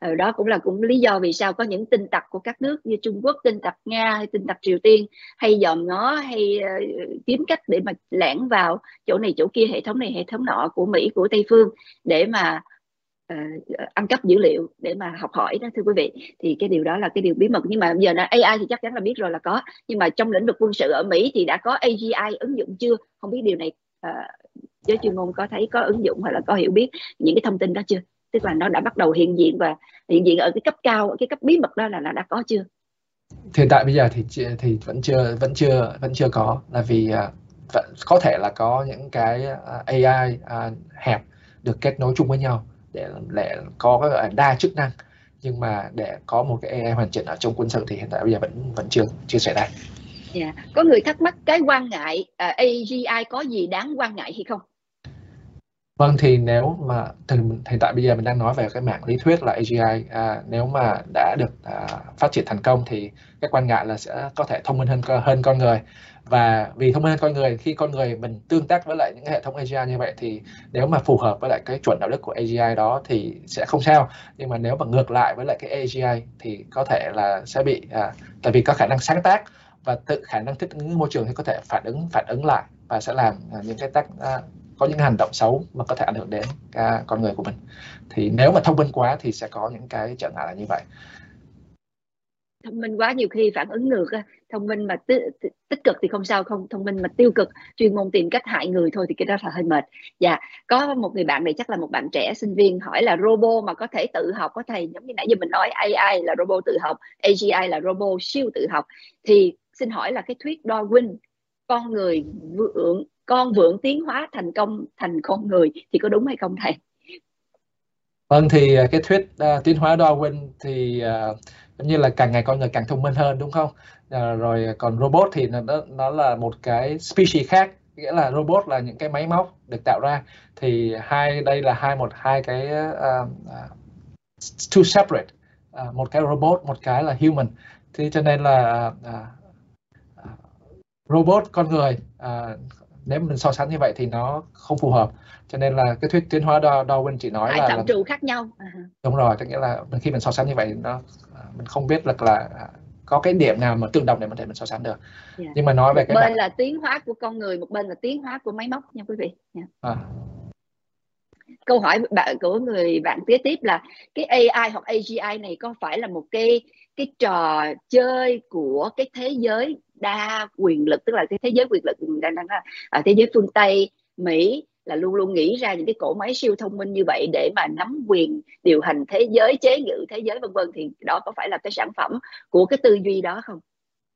Ờ, đó cũng là cũng lý do vì sao có những tin tặc của các nước như Trung Quốc, tin tặc Nga hay tin tặc Triều Tiên hay dòm ngó hay uh, kiếm cách để mà lẻn vào chỗ này chỗ kia, hệ thống này hệ thống nọ của Mỹ, của Tây phương, để mà uh, ăn cắp dữ liệu để mà học hỏi đó thưa quý vị. Thì cái điều đó là cái điều bí mật, nhưng mà giờ là a i thì chắc chắn là biết rồi là có, nhưng mà trong lĩnh vực quân sự ở Mỹ thì đã có a giê i ứng dụng chưa? Không biết điều này uh, giới chuyên môn có thấy có ứng dụng hay là có hiểu biết những cái thông tin đó chưa? Tức là nó đã bắt đầu hiện diện, và hiện diện ở cái cấp cao, ở cái cấp bí mật đó là, là đã có chưa? Hiện tại bây giờ thì thì vẫn chưa vẫn chưa vẫn chưa có, là vì uh, vẫn có thể là có những cái uh, a i uh, hẹp được kết nối chung với nhau để để có cái đa chức năng, nhưng mà để có một cái a i hoàn chỉnh ở trong quân sự thì hiện tại bây giờ vẫn vẫn chưa chưa xảy ra. Yeah. Có người thắc mắc cái quan ngại uh, a giê i có gì đáng quan ngại hay không? Vâng, thì nếu mà thì hiện tại bây giờ mình đang nói về cái mảng lý thuyết là a giê i, à, nếu mà đã được à, phát triển thành công thì cái quan ngại là sẽ có thể thông minh hơn hơn con người. Và vì thông minh hơn con người, khi con người mình tương tác với lại những hệ thống a giê i như vậy thì nếu mà phù hợp với lại cái chuẩn đạo đức của a giê i đó thì sẽ không sao. Nhưng mà nếu mà ngược lại với lại cái a giê i thì có thể là sẽ bị à, tại vì có khả năng sáng tác và tự khả năng thích ứng môi trường thì có thể phản ứng phản ứng lại và sẽ làm à, những cái tác à, có những hành động xấu mà có thể ảnh hưởng đến cả con người của mình. Thì nếu mà thông minh quá thì sẽ có những cái trở ngại là như vậy. Thông minh quá nhiều khi phản ứng ngược. Thông minh mà tích, tích cực thì không sao, không thông minh mà tiêu cực, chuyên môn tìm cách hại người thôi thì cái đó là hơi mệt. Dạ, có một người bạn này chắc là một bạn trẻ sinh viên hỏi là robot mà có thể tự học, có thầy giống như nãy giờ mình nói a i là robot tự học, a giê i là robot siêu tự học, thì xin hỏi là cái thuyết Darwin, con người vượn con vượn tiến hóa thành công thành con người thì có đúng hay không thầy? Vâng, thì cái thuyết uh, tiến hóa Darwin thì uh, giống như là càng ngày con người càng thông minh hơn, đúng không? Uh, rồi còn robot thì nó nó là một cái species khác, nghĩa là robot là những cái máy móc được tạo ra. Thì hai đây là hai một hai cái uh, uh, two separate, uh, một cái robot, một cái là human. Thế cho nên là uh, uh, robot con người uh, nếu mình so sánh như vậy thì nó không phù hợp. Cho nên là cái thuyết tiến hóa Darwin chỉ nói Hai là, phạm là trù khác nhau. Uh-huh. đúng rồi, tức nghĩa là khi mình so sánh như vậy nó mình không biết được là có cái điểm nào mà tương đồng để mình thể mình so sánh được. Yeah. Nhưng mà nói một về cái bên mặt là tiến hóa của con người, một bên là tiến hóa của máy móc nha quý vị. Yeah. à. Câu hỏi bạn của người bạn kế tiếp là cái a i hoặc a giê i này có phải là một cái cái trò chơi của cái thế giới đa quyền lực, tức là cái thế giới quyền lực đang đang ở thế giới phương Tây, Mỹ là luôn luôn nghĩ ra những cái cỗ máy siêu thông minh như vậy để mà nắm quyền điều hành thế giới, chế ngự thế giới vân vân, thì đó có phải là cái sản phẩm của cái tư duy đó không?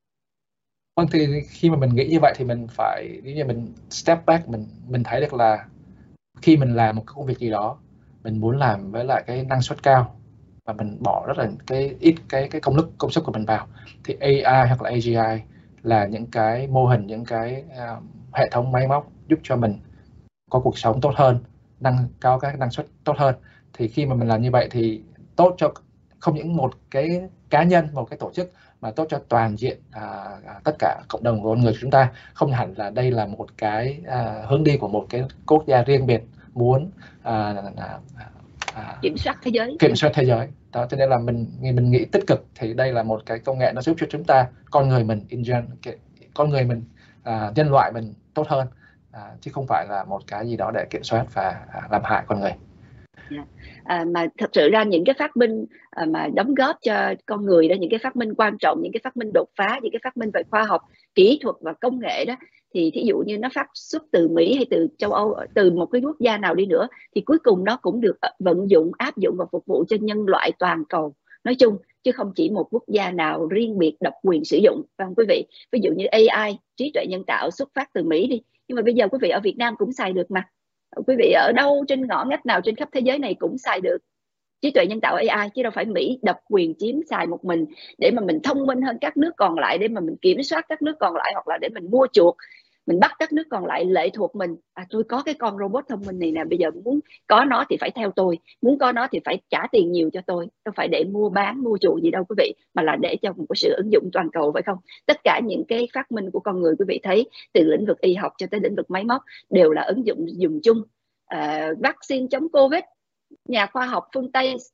Vâng, thì khi mà mình nghĩ như vậy thì mình phải như mình step back, mình mình thấy được là khi mình làm một công việc gì đó, mình muốn làm với lại cái năng suất cao và mình bỏ rất là cái ít cái cái công lực công sức của mình vào, thì a i hoặc là a giê i là những cái mô hình, những cái uh, hệ thống máy móc giúp cho mình có cuộc sống tốt hơn, nâng cao các năng suất tốt hơn. Thì khi mà mình làm như vậy thì tốt cho không những một cái cá nhân, một cái tổ chức, mà tốt cho toàn diện à, tất cả cộng đồng của con người của chúng ta. Không hẳn là đây là một cái à, hướng đi của một cái quốc gia riêng biệt muốn à, à, à, Kiểm soát thế giới. kiểm soát thế giới đó. Cho nên là mình mình nghĩ tích cực thì đây là một cái công nghệ nó giúp cho chúng ta, con người mình in gen, con người mình à, nhân loại mình tốt hơn, à, chứ không phải là một cái gì đó để kiểm soát và à, làm hại con người. Yeah. À, mà thật sự ra những cái phát minh à, mà đóng góp cho con người đó, những cái phát minh quan trọng, những cái phát minh đột phá, những cái phát minh về khoa học, kỹ thuật và công nghệ đó, thì thí dụ như nó phát xuất từ Mỹ hay từ châu Âu, từ một cái quốc gia nào đi nữa, thì cuối cùng nó cũng được vận dụng, áp dụng và phục vụ cho nhân loại toàn cầu nói chung, chứ không chỉ một quốc gia nào riêng biệt độc quyền sử dụng, phải không quý vị? Ví dụ như a i, trí tuệ nhân tạo xuất phát từ Mỹ đi, nhưng mà bây giờ quý vị ở Việt Nam cũng xài được mà. Quý vị ở đâu trên ngõ ngách nào trên khắp thế giới này cũng xài được trí tuệ nhân tạo a i, chứ đâu phải Mỹ độc quyền chiếm xài một mình để mà mình thông minh hơn các nước còn lại, để mà mình kiểm soát các nước còn lại, hoặc là để mình mua chuộc, mình bắt các nước còn lại lệ thuộc mình. À, tôi có cái con robot thông minh này nè, bây giờ muốn có nó thì phải theo tôi, muốn có nó thì phải trả tiền nhiều cho tôi. Đâu phải để mua bán, mua chuộc gì đâu quý vị, mà là để cho một cái sự ứng dụng toàn cầu, phải không? Tất cả những cái phát minh của con người quý vị thấy, từ lĩnh vực y học cho tới lĩnh vực máy móc, đều là ứng dụng dùng chung. À, vaccine chống Covid, nhà khoa học phương Tây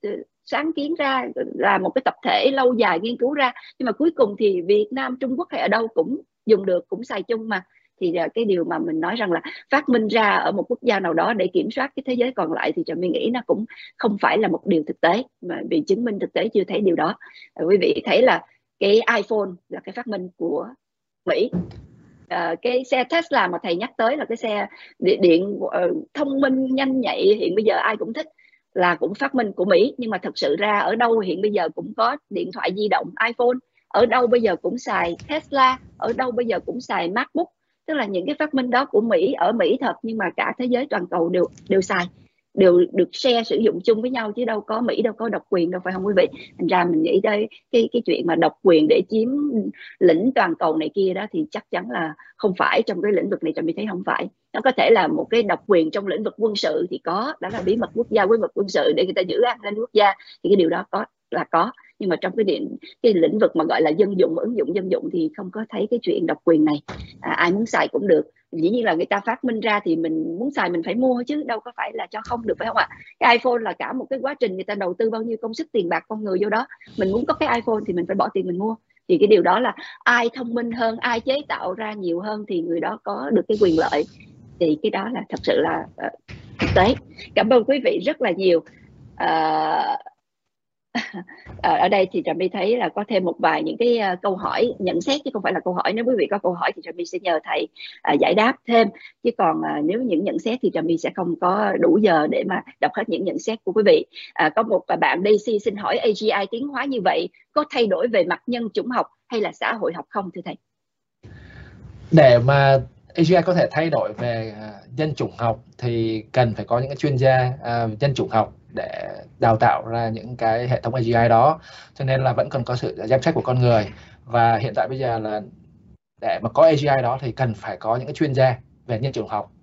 sáng kiến ra, là một cái tập thể lâu dài nghiên cứu ra, nhưng mà cuối cùng thì Việt Nam, Trung Quốc hay ở đâu cũng dùng được, cũng xài chung mà. Thì cái điều mà mình nói rằng là phát minh ra ở một quốc gia nào đó để kiểm soát cái thế giới còn lại thì Trà My nghĩ nó cũng không phải là một điều thực tế, mà vì chứng minh thực tế chưa thấy điều đó. Quý vị thấy là cái iPhone là cái phát minh của Mỹ. À, cái xe Tesla mà thầy nhắc tới là cái xe điện, điện uh, thông minh nhanh nhạy hiện bây giờ ai cũng thích, là cũng phát minh của Mỹ. Nhưng mà thật sự ra ở đâu hiện bây giờ cũng có điện thoại di động iPhone, ở đâu bây giờ cũng xài Tesla, ở đâu bây giờ cũng xài MacBook. Tức là những cái phát minh đó của Mỹ, ở Mỹ thật, nhưng mà cả thế giới toàn cầu đều đều xài, đều được share sử dụng chung với nhau, chứ đâu có Mỹ đâu có độc quyền đâu, phải không quý vị? Thành ra mình nghĩ đây cái cái chuyện mà độc quyền để chiếm lĩnh toàn cầu này kia đó thì chắc chắn là không phải. Trong cái lĩnh vực này Trà My thấy không phải. Nó có thể là một cái độc quyền trong lĩnh vực quân sự thì có, đó là bí mật quốc gia, bí mật quân sự để người ta giữ an ninh quốc gia, thì cái điều đó có là có. Nhưng mà trong cái điện cái lĩnh vực mà gọi là dân dụng, ứng dụng dân dụng thì không có thấy cái chuyện độc quyền này. À, ai muốn xài cũng được. Dĩ nhiên là người ta phát minh ra thì mình muốn xài mình phải mua chứ đâu có phải là cho không được, phải không ạ? Cái iPhone là cả một cái quá trình người ta đầu tư bao nhiêu công sức tiền bạc con người vô đó. Mình muốn có cái iPhone thì mình phải bỏ tiền mình mua. Thì cái điều đó là ai thông minh hơn, ai chế tạo ra nhiều hơn thì người đó có được cái quyền lợi. Thì cái đó là thật sự là uh, thực tế. Cảm ơn quý vị rất là nhiều. Uh, ở đây thì Trà My thấy là có thêm một vài những cái uh, câu hỏi nhận xét, chứ không phải là câu hỏi. Nếu quý vị có câu hỏi thì Trà My sẽ nhờ thầy uh, giải đáp thêm, chứ còn uh, nếu những nhận xét thì Trà My sẽ không có đủ giờ để mà đọc hết những nhận xét của quý vị. Uh, có một uh, bạn Daisy xin hỏi a giê i tiến hóa như vậy có thay đổi về mặt nhân chủng học hay là xã hội học không thưa thầy? Để mà a giê i có thể thay đổi về uh, nhân chủng học thì cần phải có những cái chuyên gia uh, nhân chủng học để đào tạo ra những cái hệ thống a giê i đó, cho nên là vẫn cần có sự giám sát của con người. Và hiện tại bây giờ là để mà có a giê i đó thì cần phải có những cái chuyên gia về nhân chủng học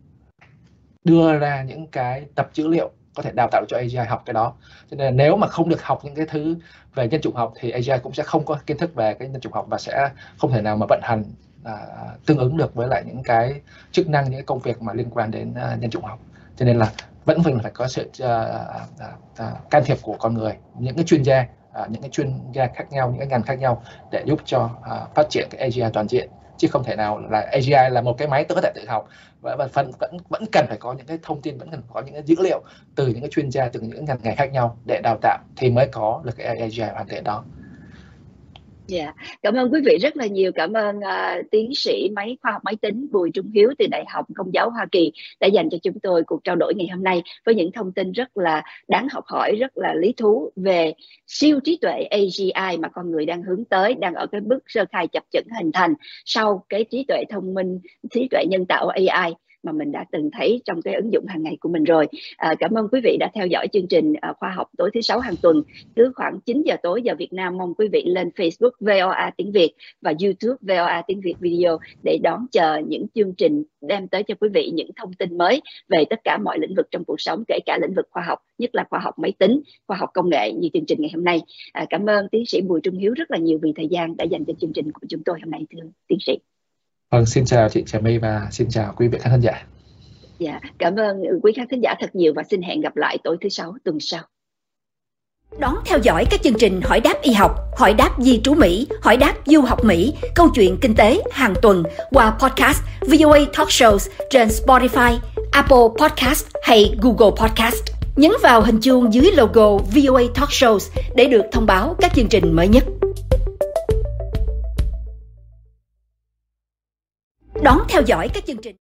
đưa ra những cái tập dữ liệu có thể đào tạo cho a giê i học cái đó. Cho nên là nếu mà không được học những cái thứ về nhân chủng học thì a giê i cũng sẽ không có kiến thức về cái nhân chủng học và sẽ không thể nào mà vận hành à, tương ứng được với lại những cái chức năng, những cái công việc mà liên quan đến uh, nhân chủng học. Cho nên là vẫn phải có sự uh, uh, uh, can thiệp của con người, những cái chuyên gia, uh, những cái chuyên gia khác nhau, những cái ngành khác nhau để giúp cho uh, phát triển cái a giê i toàn diện, chứ không thể nào là a giê i là một cái máy tôi có thể tự học. Và, và phần vẫn vẫn cần phải có những cái thông tin, vẫn cần có những cái dữ liệu từ những cái chuyên gia, từ những ngành nghề khác nhau để đào tạo thì mới có được cái a giê i hoàn thiện đó. Yeah. Cảm ơn quý vị rất là nhiều. Cảm ơn uh, tiến sĩ máy khoa học máy tính Bùi Trung Hiếu từ Đại học Công giáo Hoa Kỳ đã dành cho chúng tôi cuộc trao đổi ngày hôm nay với những thông tin rất là đáng học hỏi, rất là lý thú về siêu trí tuệ a giê i mà con người đang hướng tới, đang ở cái bước sơ khai chập chững hình thành sau cái trí tuệ thông minh, trí tuệ nhân tạo a i mà mình đã từng thấy trong cái ứng dụng hàng ngày của mình rồi. À, cảm ơn quý vị đã theo dõi chương trình à, khoa học tối thứ sáu hàng tuần cứ khoảng chín giờ tối giờ Việt Nam. Mong quý vị lên Facebook vê o a tiếng Việt và YouTube vê o a tiếng Việt Video để đón chờ những chương trình đem tới cho quý vị những thông tin mới về tất cả mọi lĩnh vực trong cuộc sống, kể cả lĩnh vực khoa học, nhất là khoa học máy tính, khoa học công nghệ như chương trình ngày hôm nay. À, cảm ơn tiến sĩ Bùi Trung Hiếu rất là nhiều vì thời gian đã dành cho chương trình của chúng tôi hôm nay, thưa tiến sĩ. Vâng, xin chào chị Trà My và xin chào quý vị khán thính giả. Dạ, cảm ơn quý khán thính giả thật nhiều và xin hẹn gặp lại tối thứ sáu tuần sau. Đón theo dõi các chương trình Hỏi đáp y học, Hỏi đáp di trú Mỹ, Hỏi đáp du học Mỹ, Câu chuyện kinh tế hàng tuần qua podcast vê o a Talk Shows trên Spotify, Apple Podcast hay Google Podcast. Nhấn vào hình chuông dưới logo vê o a Talk Shows để được thông báo các chương trình mới nhất. Đón theo dõi các chương trình